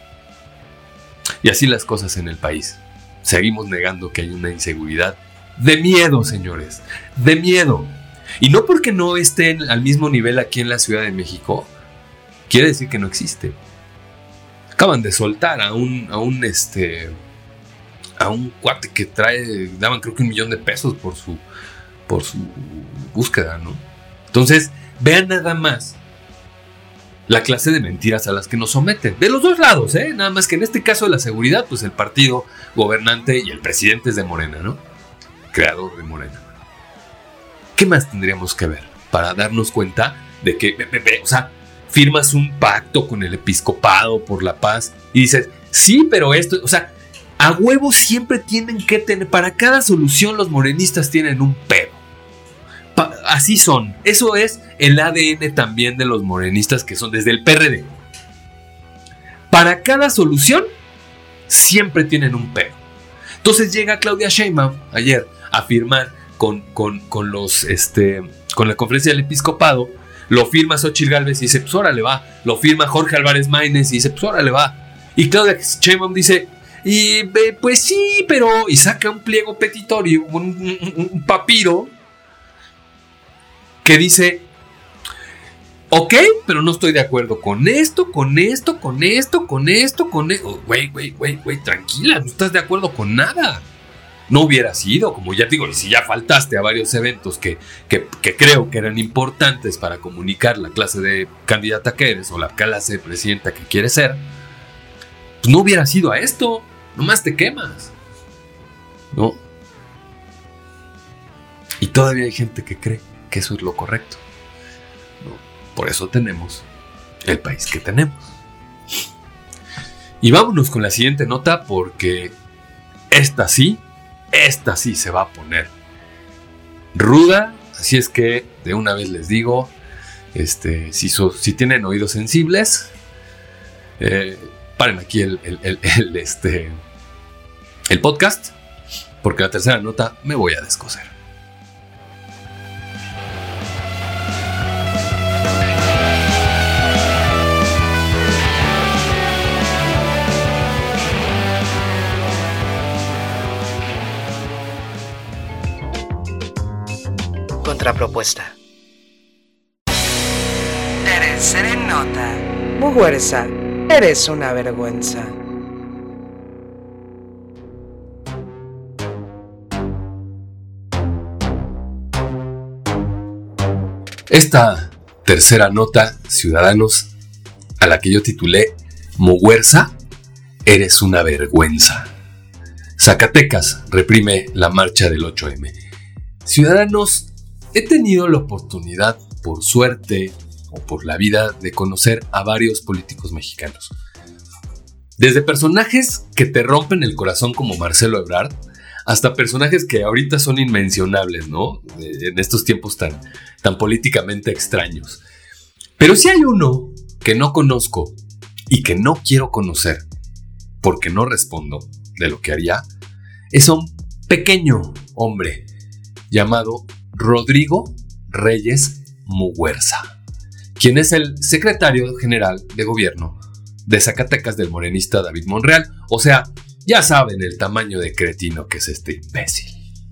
[SPEAKER 2] Y así las cosas en el país. Seguimos negando que hay una inseguridad de miedo, señores, de miedo. Y no porque no estén al mismo nivel aquí en la Ciudad de México, quiere decir que no existe. Acaban de soltar a un, a un, este, a un cuate que trae, daban creo que un millón de pesos por su, por su búsqueda, ¿no? Entonces, vean nada más la clase de mentiras a las que nos someten. De los dos lados, ¿eh? Nada más que en este caso de la seguridad, pues el partido gobernante y el presidente es de Morena, ¿no? Creador de Morena. ¿Qué más tendríamos que ver para darnos cuenta de que, be, be, be, o sea, firmas un pacto con el episcopado por la paz y dices, sí, pero esto, o sea, a huevo siempre tienen que tener, para cada solución los morenistas tienen un pedo. Pa, así son. Eso es el A D N también de los morenistas, que son desde el P R D. Para cada solución siempre tienen un pedo. Entonces llega Claudia Sheinbaum ayer a firmar con, con, con los este, con la conferencia del episcopado, lo firma Xóchitl Gálvez y dice, pues órale va, lo firma Jorge Álvarez Maínez y dice, pues órale va, y Claudia Sheinbaum dice, y eh, pues sí, pero, y saca un pliego petitorio, un, un, un papiro que dice, ok, pero no estoy de acuerdo con esto, con esto, con esto, con esto, con esto. Güey, güey, güey, güey, tranquila, no estás de acuerdo con nada. No hubiera sido, como ya te digo, y si ya faltaste a varios eventos que, que, que creo que eran importantes para comunicar la clase de candidata que eres o la clase de presidenta que quieres ser, pues no hubiera sido a esto, nomás te quemas, ¿no? Y todavía hay gente que cree que eso es lo correcto, ¿no? Por eso tenemos el país que tenemos. Y vámonos con la siguiente nota, porque esta sí, esta sí se va a poner ruda. Así es que de una vez les digo, este, si, so, si tienen oídos sensibles, eh, paren aquí el, el, el, el, este, el podcast, porque la tercera nota me voy a descoser.
[SPEAKER 1] Contrapropuesta.
[SPEAKER 3] Tercera nota.
[SPEAKER 1] Muguerza, eres una vergüenza.
[SPEAKER 2] Esta tercera nota, ciudadanos, a la que yo titulé Muguerza, eres una vergüenza. Zacatecas reprime la marcha del ocho eme. Ciudadanos, he tenido la oportunidad, por suerte o por la vida, de conocer a varios políticos mexicanos. Desde personajes que te rompen el corazón como Marcelo Ebrard, hasta personajes que ahorita son inmencionables, ¿no? En estos tiempos tan, tan políticamente extraños. Pero si hay uno que no conozco y que no quiero conocer, porque no respondo de lo que haría, es un pequeño hombre llamado Rodrigo Reyes Muguerza, quien es el secretario general de gobierno de Zacatecas del morenista David Monreal. O sea, ya saben el tamaño de cretino que es este imbécil.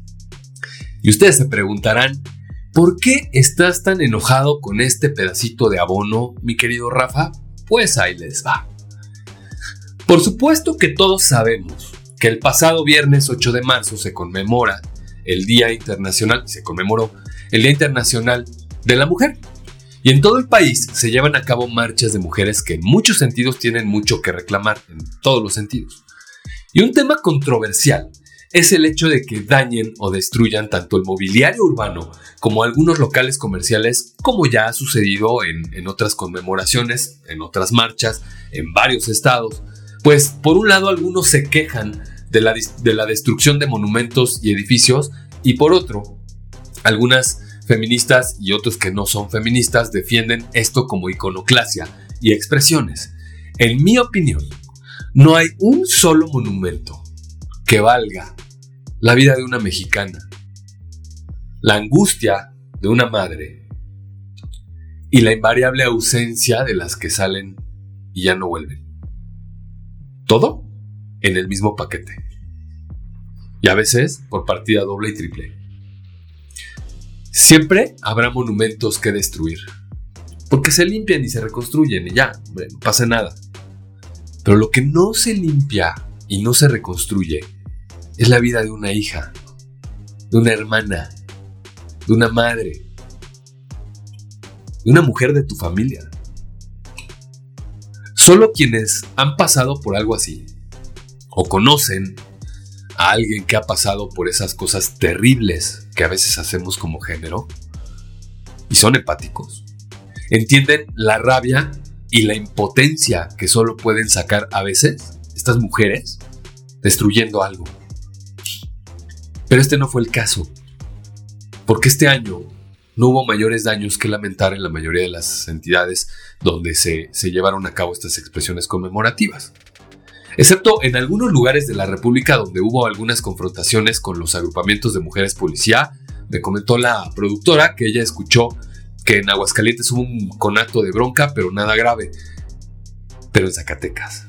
[SPEAKER 2] Y ustedes se preguntarán, ¿por qué estás tan enojado con este pedacito de abono, mi querido Rafa? Pues ahí les va. Por supuesto que todos sabemos que el pasado viernes ocho de marzo se conmemora el Día Internacional, se conmemoró el Día Internacional de la Mujer. Y en todo el país se llevan a cabo marchas de mujeres que en muchos sentidos tienen mucho que reclamar, en todos los sentidos. Y un tema controversial es el hecho de que dañen o destruyan tanto el mobiliario urbano como algunos locales comerciales, como ya ha sucedido en, en otras conmemoraciones, en otras marchas, en varios estados. Pues por un lado algunos se quejan de la, de la destrucción de monumentos y edificios, y por otro, algunas feministas y otros que no son feministas defienden esto como iconoclasia y expresiones. En mi opinión, no hay un solo monumento que valga la vida de una mexicana, la angustia de una madre y la invariable ausencia de las que salen y ya no vuelven. Todo en el mismo paquete. Y a veces por partida doble y triple. Siempre habrá monumentos que destruir, porque se limpian y se reconstruyen y ya, no pasa nada. Pero lo que no se limpia y no se reconstruye es la vida de una hija, de una hermana, de una madre, de una mujer de tu familia. Solo quienes han pasado por algo así, o conocen a alguien que ha pasado por esas cosas terribles que a veces hacemos como género, y son empáticos, entienden la rabia y la impotencia que solo pueden sacar a veces estas mujeres destruyendo algo. Pero este no fue el caso, porque este año no hubo mayores daños que lamentar en la mayoría de las entidades donde se, se llevaron a cabo estas expresiones conmemorativas. Excepto en algunos lugares de la República donde hubo algunas confrontaciones con los agrupamientos de mujeres policía, me comentó la productora que ella escuchó que en Aguascalientes hubo un conato de bronca, pero nada grave. Pero en Zacatecas.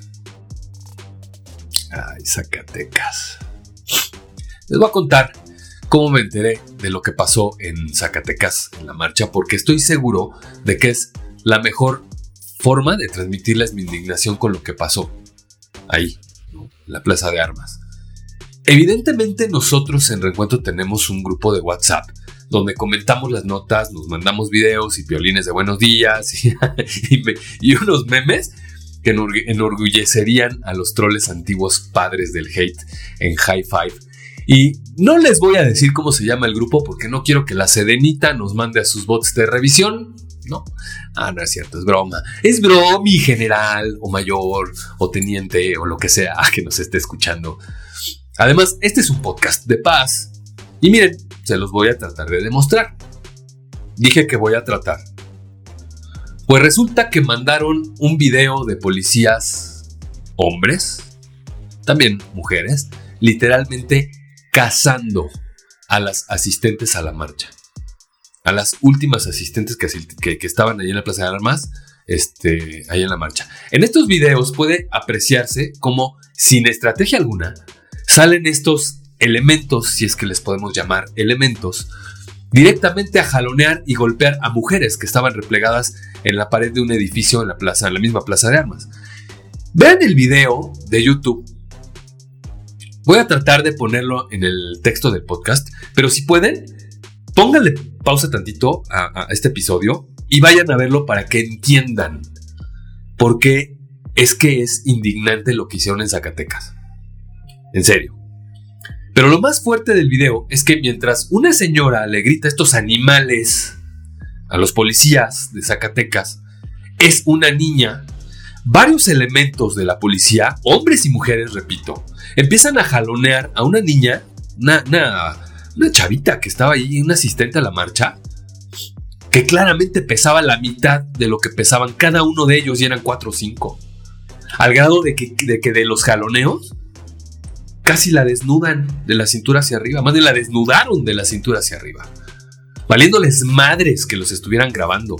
[SPEAKER 2] Ay, Zacatecas. Les voy a contar cómo me enteré de lo que pasó en Zacatecas en la marcha, porque estoy seguro de que es la mejor forma de transmitirles mi indignación con lo que pasó ahí, ¿no? En la Plaza de Armas. Evidentemente nosotros en Reencuentro tenemos un grupo de WhatsApp donde comentamos las notas, nos mandamos videos y piolines de buenos días y, y, me, y unos memes que enorgullecerían a los troles antiguos padres del hate en High Five. Y no les voy a decir cómo se llama el grupo porque no quiero que la Sedenita nos mande a sus bots de revisión. No, ah, no es cierto, es broma. Es broma, mi general, o mayor, o teniente, o lo que sea que nos esté escuchando. Además, este es un podcast de paz. Y miren, se los voy a tratar de demostrar. Dije que voy a tratar. Pues resulta que mandaron un video de policías hombres, también mujeres, literalmente cazando a las asistentes a la marcha. A las últimas asistentes que, que, que estaban ahí en la Plaza de Armas, este, ahí en la marcha. En estos videos puede apreciarse como, sin estrategia alguna, salen estos elementos, si es que les podemos llamar elementos, directamente a jalonear y golpear a mujeres que estaban replegadas en la pared de un edificio en la plaza, en la misma Plaza de Armas. Vean el video de YouTube. Voy a tratar de ponerlo en el texto del podcast, pero si pueden, pónganle pausa tantito a, a este episodio y vayan a verlo para que entiendan por qué es que es indignante lo que hicieron en Zacatecas. En serio. Pero lo más fuerte del video es que mientras una señora le grita a estos animales a los policías de Zacatecas, es una niña. Varios elementos de la policía, hombres y mujeres, repito, empiezan a jalonear a una niña, una, una, una chavita que estaba ahí, una asistente a la marcha, que claramente pesaba la mitad de lo que pesaban cada uno de ellos y eran cuatro o cinco. Al grado de que, de que de los jaloneos casi la desnudan de la cintura hacia arriba, más bien la desnudaron de la cintura hacia arriba, valiéndoles madres que los estuvieran grabando.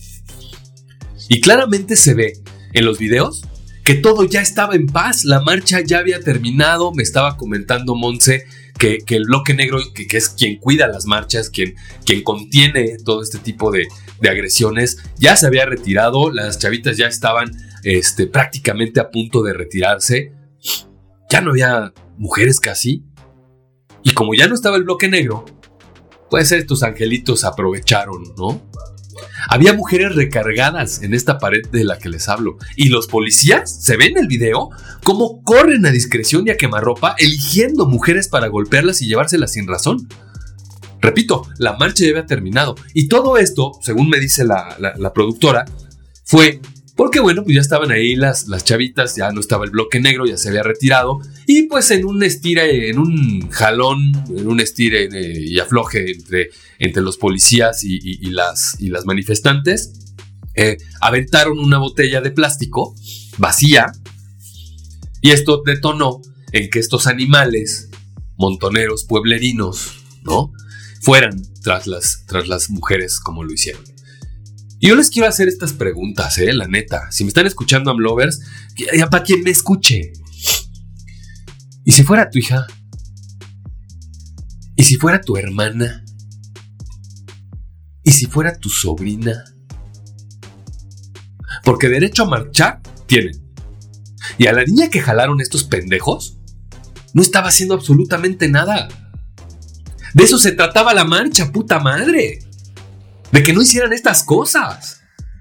[SPEAKER 2] Y claramente se ve en los videos que todo ya estaba en paz, la marcha ya había terminado. Me estaba comentando Monse que, que el bloque negro, que, que es quien cuida las marchas, quien, quien contiene todo este tipo de, de agresiones, ya se había retirado, las chavitas ya estaban este, prácticamente a punto de retirarse, ya no había mujeres casi, y como ya no estaba el bloque negro, pues estos angelitos aprovecharon, ¿no? Había mujeres recargadas en esta pared de la que les hablo. Y los policías, se ve en el video, cómo corren a discreción y a quemarropa, eligiendo mujeres para golpearlas y llevárselas sin razón. Repito, la marcha ya había terminado. Y todo esto, según me dice la, la, la productora, fue porque, bueno, pues ya estaban ahí las, las chavitas, ya no estaba el bloque negro, ya se había retirado. Y pues en un estire, en un jalón, en un estire eh, y afloje entre, entre los policías y, y, y, las, y las manifestantes, eh, aventaron una botella de plástico vacía. Y esto detonó en que estos animales, montoneros pueblerinos, ¿no?, fueran tras las, tras las mujeres como lo hicieron. Y yo les quiero hacer estas preguntas, eh, la neta. Si me están escuchando, Amlovers, para quien me escuche. ¿Y si fuera tu hija? ¿Y si fuera tu hermana? ¿Y si fuera tu sobrina? Porque derecho a marchar tienen. Y a la niña que jalaron estos pendejos no estaba haciendo absolutamente nada. De eso se trataba la marcha, puta madre. De que no hicieran estas cosas.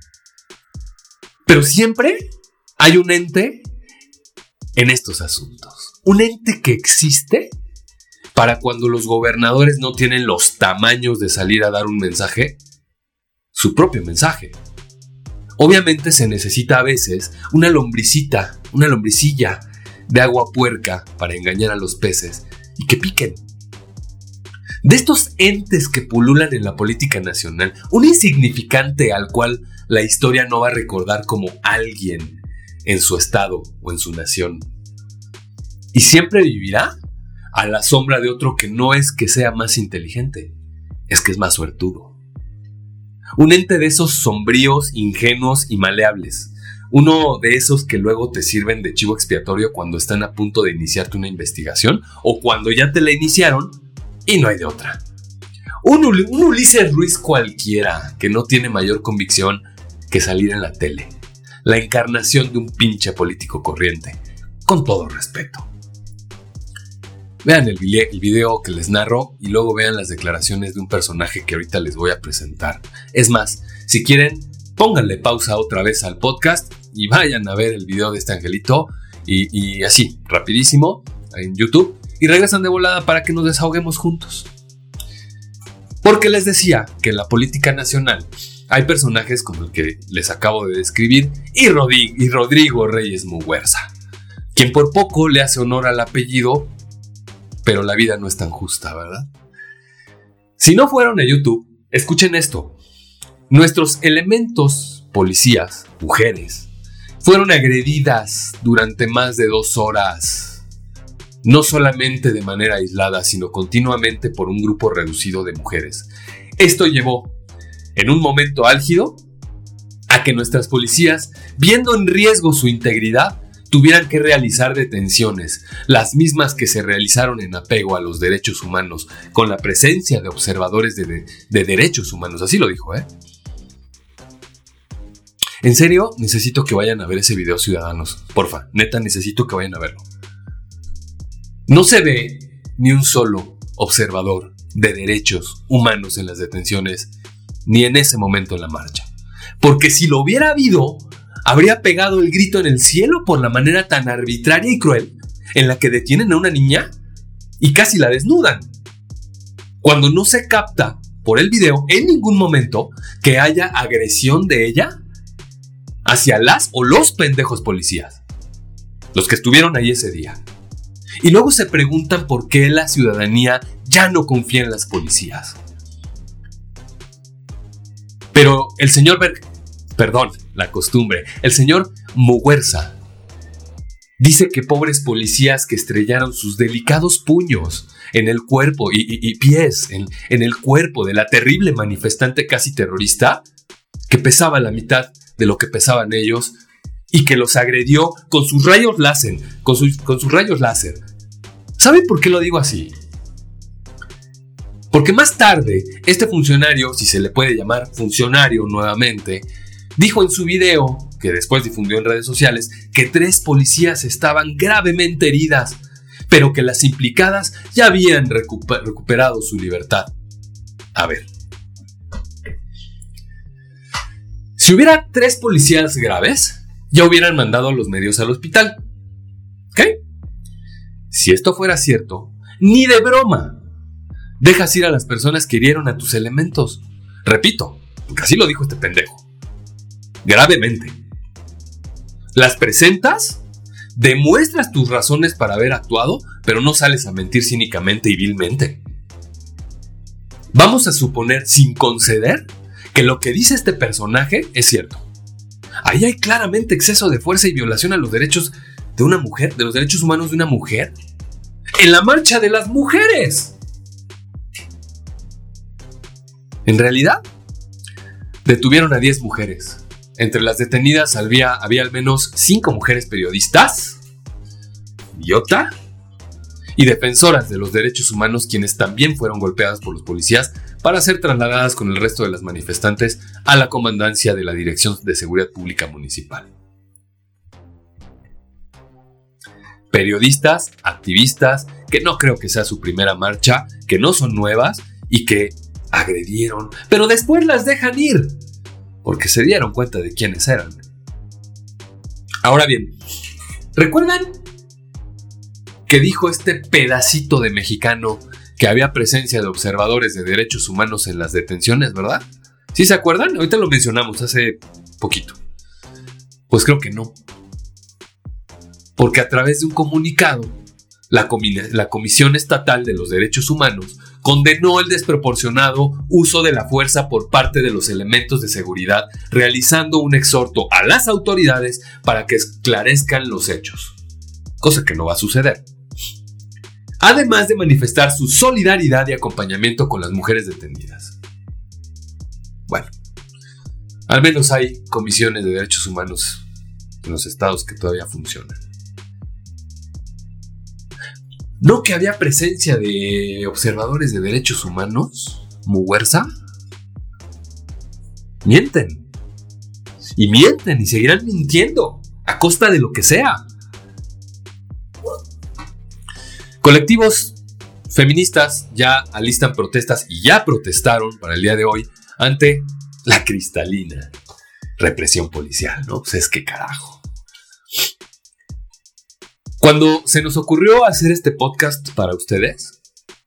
[SPEAKER 2] Pero siempre hay un ente en estos asuntos. Un ente que existe para cuando los gobernadores no tienen los tamaños de salir a dar un mensaje, su propio mensaje. Obviamente se necesita a veces una lombricita, una lombricilla de agua puerca para engañar a los peces y que piquen. De estos entes que pululan en la política nacional, un insignificante al cual la historia no va a recordar como alguien en su estado o en su nación. Y siempre vivirá a la sombra de otro que no es que sea más inteligente, es que es más suertudo. Un ente de esos sombríos, ingenuos y maleables. Uno de esos que luego te sirven de chivo expiatorio cuando están a punto de iniciarte una investigación o cuando ya te la iniciaron y no hay de otra. Un, un Ulises Ruiz cualquiera que no tiene mayor convicción que salir en la tele. La encarnación de un pinche político corriente. Con todo respeto. Vean el video que les narro y luego vean las declaraciones de un personaje que ahorita les voy a presentar. Es más, si quieren, pónganle pausa otra vez al podcast y vayan a ver el video de este angelito y, y así, rapidísimo, en YouTube, y regresan de volada para que nos desahoguemos juntos. Porque les decía que en la política nacional hay personajes como el que les acabo de describir y, Rodrigo, y Rodrigo Reyes Muguerza, quien por poco le hace honor al apellido. Pero la vida no es tan justa, ¿verdad? Si no fueron a YouTube, escuchen esto. Nuestros elementos policías, mujeres, fueron agredidas durante más de dos horas. No solamente de manera aislada, sino continuamente por un grupo reducido de mujeres. Esto llevó, en un momento álgido, a que nuestras policías, viendo en riesgo su integridad, tuvieran que realizar detenciones, las mismas que se realizaron en apego a los derechos humanos, con la presencia de observadores de, de, de derechos humanos, así lo dijo, ¿eh? En serio, necesito que vayan a ver ese video, ciudadanos, porfa, neta, necesito que vayan a verlo. No se ve ni un solo observador de derechos humanos en las detenciones, ni en ese momento en la marcha, porque si lo hubiera habido, habría pegado el grito en el cielo por la manera tan arbitraria y cruel en la que detienen a una niña y casi la desnudan. Cuando no se capta por el video en ningún momento que haya agresión de ella hacia las o los pendejos policías, los que estuvieron ahí ese día. Y luego se preguntan por qué la ciudadanía ya no confía en las policías. Pero el señor Berg... Perdón, la costumbre. El señor Muguerza dice que pobres policías que estrellaron sus delicados puños en el cuerpo y, y, y pies en, en el cuerpo de la terrible manifestante casi terrorista, que pesaba la mitad de lo que pesaban ellos y que los agredió con sus rayos láser, con, su, con sus rayos láser. ¿Saben por qué lo digo así? Porque más tarde, este funcionario, si se le puede llamar funcionario nuevamente, dijo en su video, que después difundió en redes sociales, que tres policías estaban gravemente heridas, pero que las implicadas ya habían recuper- recuperado su libertad. A ver. Si hubiera tres policías graves, ya hubieran mandado a los medios al hospital. ¿Ok? Si esto fuera cierto, ni de broma dejas ir a las personas que hirieron a tus elementos. Repito, porque así lo dijo este pendejo. Gravemente. Las presentas, demuestras tus razones para haber actuado, pero no sales a mentir cínicamente y vilmente. Vamos a suponer, sin conceder, que lo que dice este personaje es cierto. Ahí hay claramente exceso de fuerza y violación a los derechos de una mujer, de los derechos humanos de una mujer, en la marcha de las mujeres. En realidad, detuvieron a diez mujeres. Entre las detenidas había, había al menos cinco mujeres periodistas, idiota, y defensoras de los derechos humanos, quienes también fueron golpeadas por los policías para ser trasladadas con el resto de las manifestantes a la comandancia de la Dirección de Seguridad Pública Municipal. Periodistas, activistas, que no creo que sea su primera marcha, que no son nuevas y que agredieron, pero después las dejan ir, porque se dieron cuenta de quiénes eran. Ahora bien, ¿recuerdan que dijo este pedacito de mexicano que había presencia de observadores de derechos humanos en las detenciones, verdad? ¿Sí se acuerdan? Ahorita lo mencionamos hace poquito. Pues creo que no. Porque a través de un comunicado, la, comi- la Comisión Estatal de los Derechos Humanos condenó el desproporcionado uso de la fuerza por parte de los elementos de seguridad, realizando un exhorto a las autoridades para que esclarezcan los hechos. Cosa que no va a suceder. además de manifestar su solidaridad y acompañamiento con las mujeres detenidas. Bueno, al menos hay comisiones de derechos humanos en los estados que todavía funcionan. ¿No que había presencia de observadores de derechos humanos, Muguerza? Mienten. Y mienten y seguirán mintiendo a costa de lo que sea. Colectivos feministas ya alistan protestas y ya protestaron para el día de hoy ante la cristalina represión policial, ¿no? Pues es que carajo. Cuando se nos ocurrió hacer este podcast para ustedes,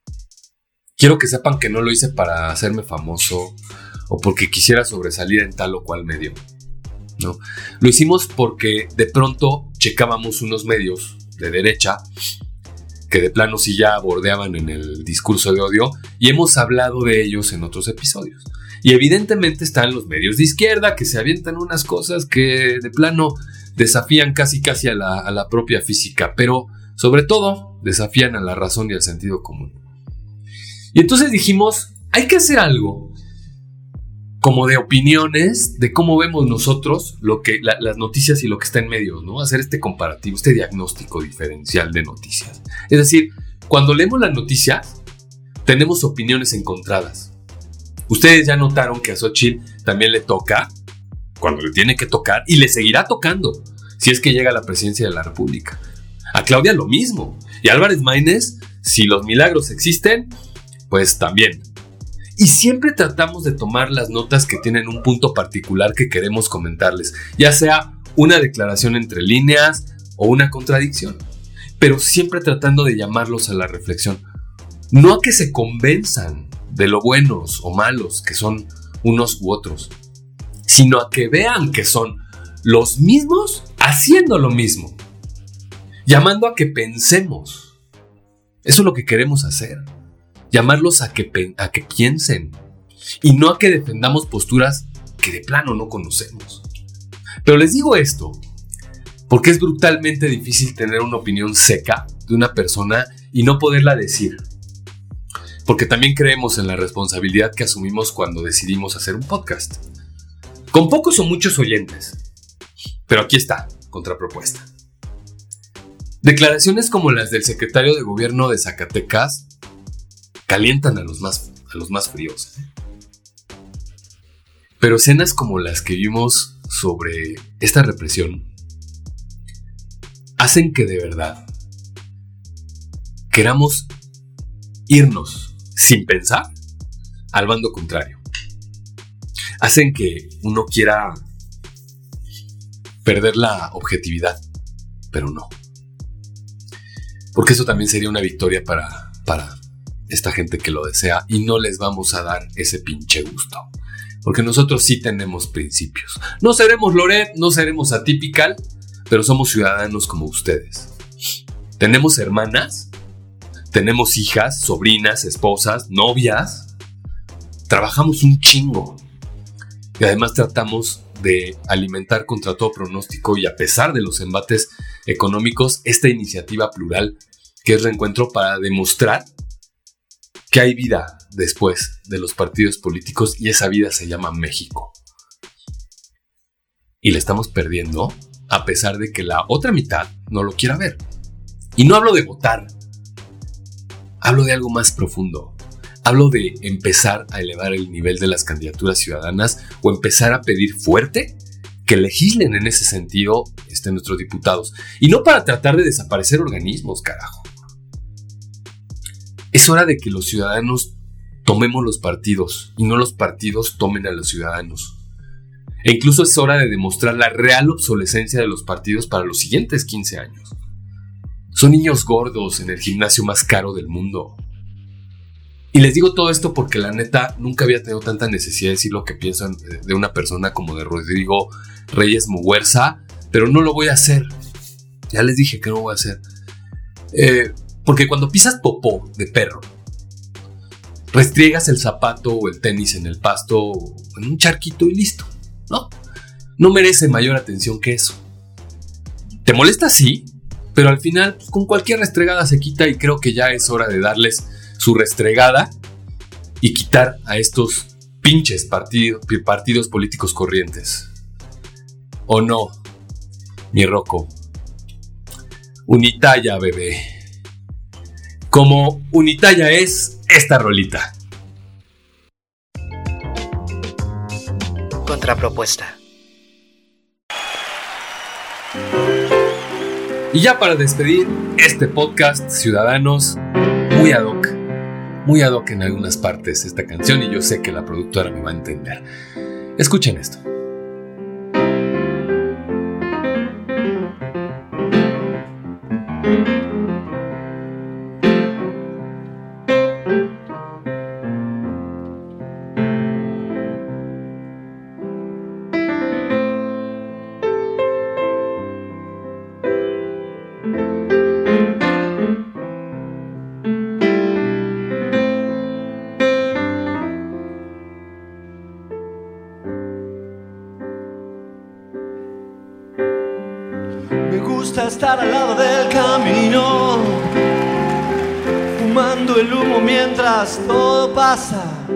[SPEAKER 2] quiero que sepan que no lo hice para hacerme famoso o porque quisiera sobresalir en tal o cual medio, ¿no? Lo hicimos porque de pronto checábamos unos medios de derecha que de plano sí ya bordeaban en el discurso de odio y hemos hablado de ellos en otros episodios. Y evidentemente están los medios de izquierda que se avientan unas cosas que de plano desafían casi casi a la, a la propia física, pero sobre todo desafían a la razón y al sentido común. Y entonces dijimos, hay que hacer algo como de opiniones de cómo vemos nosotros lo que, la, las noticias y lo que está en medios, ¿no? Hacer este comparativo, este diagnóstico diferencial de noticias. Es decir, cuando leemos las noticias, tenemos opiniones encontradas. Ustedes ya notaron que a Xochitl también le toca cuando le tiene que tocar y le seguirá tocando si es que llega a la presidencia de la República. A Claudia lo mismo. Y Álvarez Maínez, si los milagros existen, pues también. Y siempre tratamos de tomar las notas que tienen un punto particular que queremos comentarles, ya sea una declaración entre líneas o una contradicción, pero siempre tratando de llamarlos a la reflexión, no a que se convenzan de lo buenos o malos que son unos u otros, sino a que vean que son los mismos haciendo lo mismo, llamando a que pensemos. Eso es lo que queremos hacer. Llamarlos a que, pe- a que piensen y no a que defendamos posturas que de plano no conocemos. Pero les digo esto porque es brutalmente difícil tener una opinión seca de una persona y no poderla decir. Porque también creemos en la responsabilidad que asumimos cuando decidimos hacer un podcast. Con pocos o muchos oyentes. Pero aquí está, contrapropuesta. Declaraciones como las del secretario de gobierno de Zacatecas calientan a los más, a los más fríos. Pero escenas como las que vimos sobre esta represión hacen que de verdad queramos irnos sin pensar al bando contrario. Hacen que uno quiera perder la objetividad, pero no. Porque eso también sería una victoria para, para esta gente que lo desea y no les vamos a dar ese pinche gusto. Porque nosotros sí tenemos principios. No seremos Loret, no seremos Atypical, pero somos ciudadanos como ustedes. Tenemos hermanas, tenemos hijas, sobrinas, esposas, novias. Trabajamos un chingo. Y además tratamos de alimentar contra todo pronóstico y a pesar de los embates económicos, esta iniciativa plural que es Reencuentro para demostrar que hay vida después de los partidos políticos y esa vida se llama México. Y la estamos perdiendo a pesar de que la otra mitad no lo quiera ver. Y no hablo de votar, hablo de algo más profundo. Hablo de empezar a elevar el nivel de las candidaturas ciudadanas o empezar a pedir fuerte que legislen en ese sentido este, nuestros diputados. Y no para tratar de desaparecer organismos, carajo. Es hora de que los ciudadanos tomemos los partidos y no los partidos tomen a los ciudadanos. E incluso es hora de demostrar la real obsolescencia de los partidos para los siguientes quince años. Son niños gordos en el gimnasio más caro del mundo. Y les digo todo esto porque la neta nunca había tenido tanta necesidad de decir lo que piensan de una persona como de Rodrigo Reyes Muguerza, pero no lo voy a hacer. Ya les dije que no lo voy a hacer. Eh, porque cuando pisas popó de perro, restriegas el zapato o el tenis en el pasto o en un charquito y listo, ¿no? No merece mayor atención que eso. ¿Te molesta? Sí. pero al final pues, con cualquier restregada se quita y creo que ya es hora de darles su restregada y quitar a estos pinches partido, partidos políticos corrientes. ¿O no, mi Rocco? Unitalla, bebé. Como Unitalla es esta rolita.
[SPEAKER 1] Contrapropuesta.
[SPEAKER 2] Y ya para despedir este podcast, ciudadanos, muy ad hoc, muy ad hoc en algunas partes esta canción y yo sé que la productora me va a entender. Escuchen esto.
[SPEAKER 4] Me gusta estar al lado del camino, fumando el humo mientras todo pasa.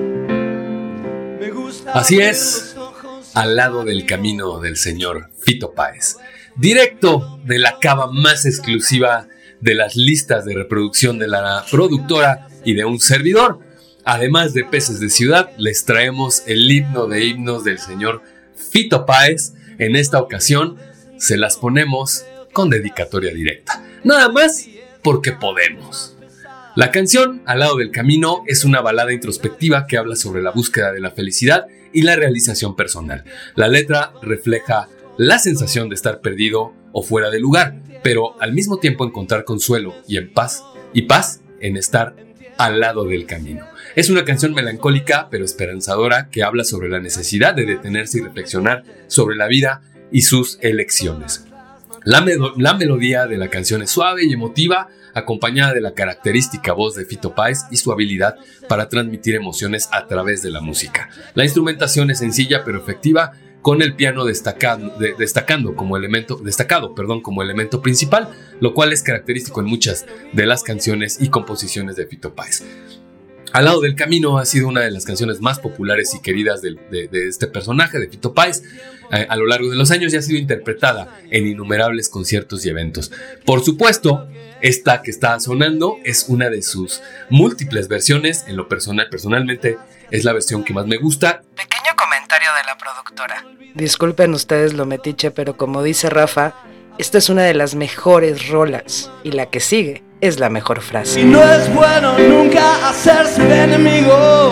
[SPEAKER 4] Me gusta.
[SPEAKER 2] Así es, al lado del camino del señor Fito Páez, directo de la cava más exclusiva de las listas de reproducción de la productora y de un servidor. Además de Peces de Ciudad, les traemos el himno de himnos del señor Fito Páez. En esta ocasión se las ponemos con dedicatoria directa, nada más porque podemos. La canción Al lado del camino es una balada introspectiva que habla sobre la búsqueda de la felicidad y la realización personal. La letra refleja la sensación de estar perdido o fuera de lugar, pero al mismo tiempo encontrar consuelo y en paz y paz en estar al lado del camino. Es una canción melancólica pero esperanzadora que habla sobre la necesidad de detenerse y reflexionar sobre la vida y sus elecciones. La, medo- la melodía de la canción es suave y emotiva, acompañada de la característica voz de Fito Páez y su habilidad para transmitir emociones a través de la música. La instrumentación es sencilla pero efectiva, con el piano destacando, de, destacando como elemento, destacado perdón, como elemento principal, lo cual es característico en muchas de las canciones y composiciones de Fito Páez. Al lado del camino ha sido una de las canciones más populares y queridas de, de, de este personaje, de Fito Páez, eh, a lo largo de los años y ha sido interpretada en innumerables conciertos y eventos. Por supuesto, esta que está sonando es una de sus múltiples versiones. En lo personal, personalmente, es la versión que más me gusta.
[SPEAKER 3] Pequeño comentario de la productora.
[SPEAKER 1] Disculpen ustedes lo metiche, pero como dice Rafa, esta es una de las mejores rolas y la que sigue es la mejor frase.
[SPEAKER 4] Y no es bueno nunca hacerse de enemigo,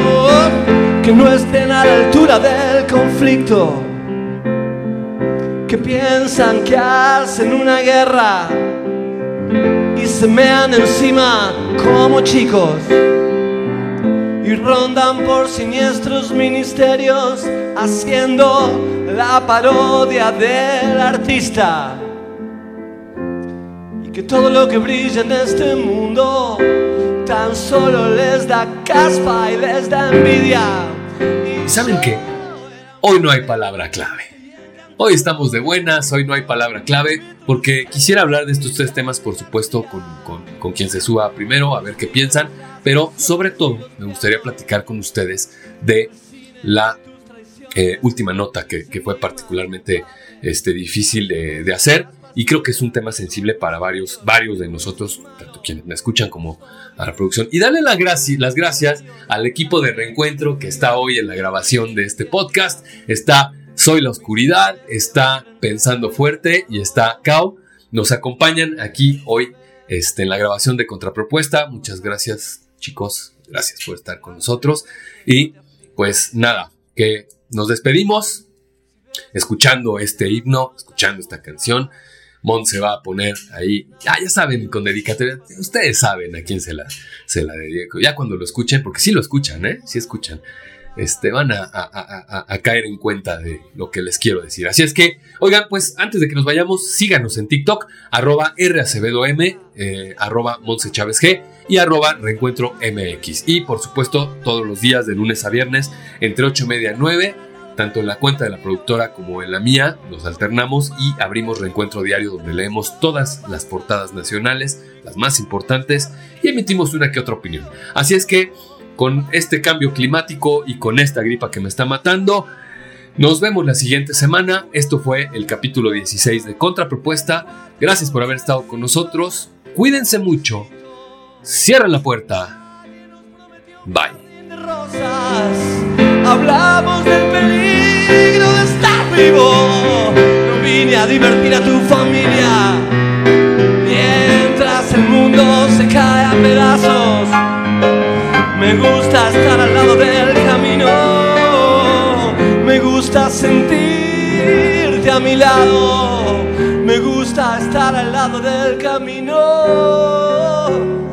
[SPEAKER 4] que no estén a la altura del conflicto, que piensan que hacen una guerra y se mean encima como chicos y rondan por siniestros ministerios haciendo la parodia del artista. Que todo lo que brilla en este mundo tan solo les da caspa y les da envidia.
[SPEAKER 2] ¿Y saben qué? Hoy no hay palabra clave. Hoy estamos de buenas, hoy no hay palabra clave, porque quisiera hablar de estos tres temas, por supuesto, con, con, con quien se suba primero, a ver qué piensan, pero sobre todo me gustaría platicar con ustedes de la eh, última nota que, que fue particularmente este, difícil de, de hacer. Y creo que es un tema sensible para varios, varios de nosotros, tanto quienes me escuchan como a la producción. Y darle la gracia, las gracias al equipo de Reencuentro que está hoy en la grabación de este podcast. Está Soy la Oscuridad, está Pensando Fuerte y está Cao. Nos acompañan aquí hoy este, en la grabación de Contrapropuesta. Muchas gracias, chicos. Gracias por estar con nosotros. Y pues nada, que nos despedimos escuchando este himno, escuchando esta canción. Mon se va a poner ahí, ya, ya saben, con dedicatoria, ustedes saben a quién se la, se la dedico, ya cuando lo escuchen, porque sí lo escuchan, ¿eh? Sí escuchan, este, van a, a, a, a caer en cuenta de lo que les quiero decir. Así es que, oigan, pues antes de que nos vayamos, síganos en TikTok, arroba racebedom, eh, arroba Monse Chávez G y arroba Reencuentro M X. Y por supuesto, todos los días de lunes a viernes, entre ocho y media y nueve, tanto en la cuenta de la productora como en la mía, nos alternamos y abrimos Reencuentro Diario, donde leemos todas las portadas nacionales, las más importantes, y emitimos una que otra opinión. Así es que, con este cambio climático y con esta gripa que me está matando, nos vemos la siguiente semana. Esto fue el capítulo dieciséis de Contrapropuesta. Gracias por haber estado con nosotros. Cuídense mucho. Cierren la puerta. Bye.
[SPEAKER 4] Hablamos del peligro de estar vivo. No vine a divertir a tu familia mientras el mundo se cae a pedazos. Me gusta estar al lado del camino. Me gusta sentirte a mi lado. Me gusta estar al lado del camino.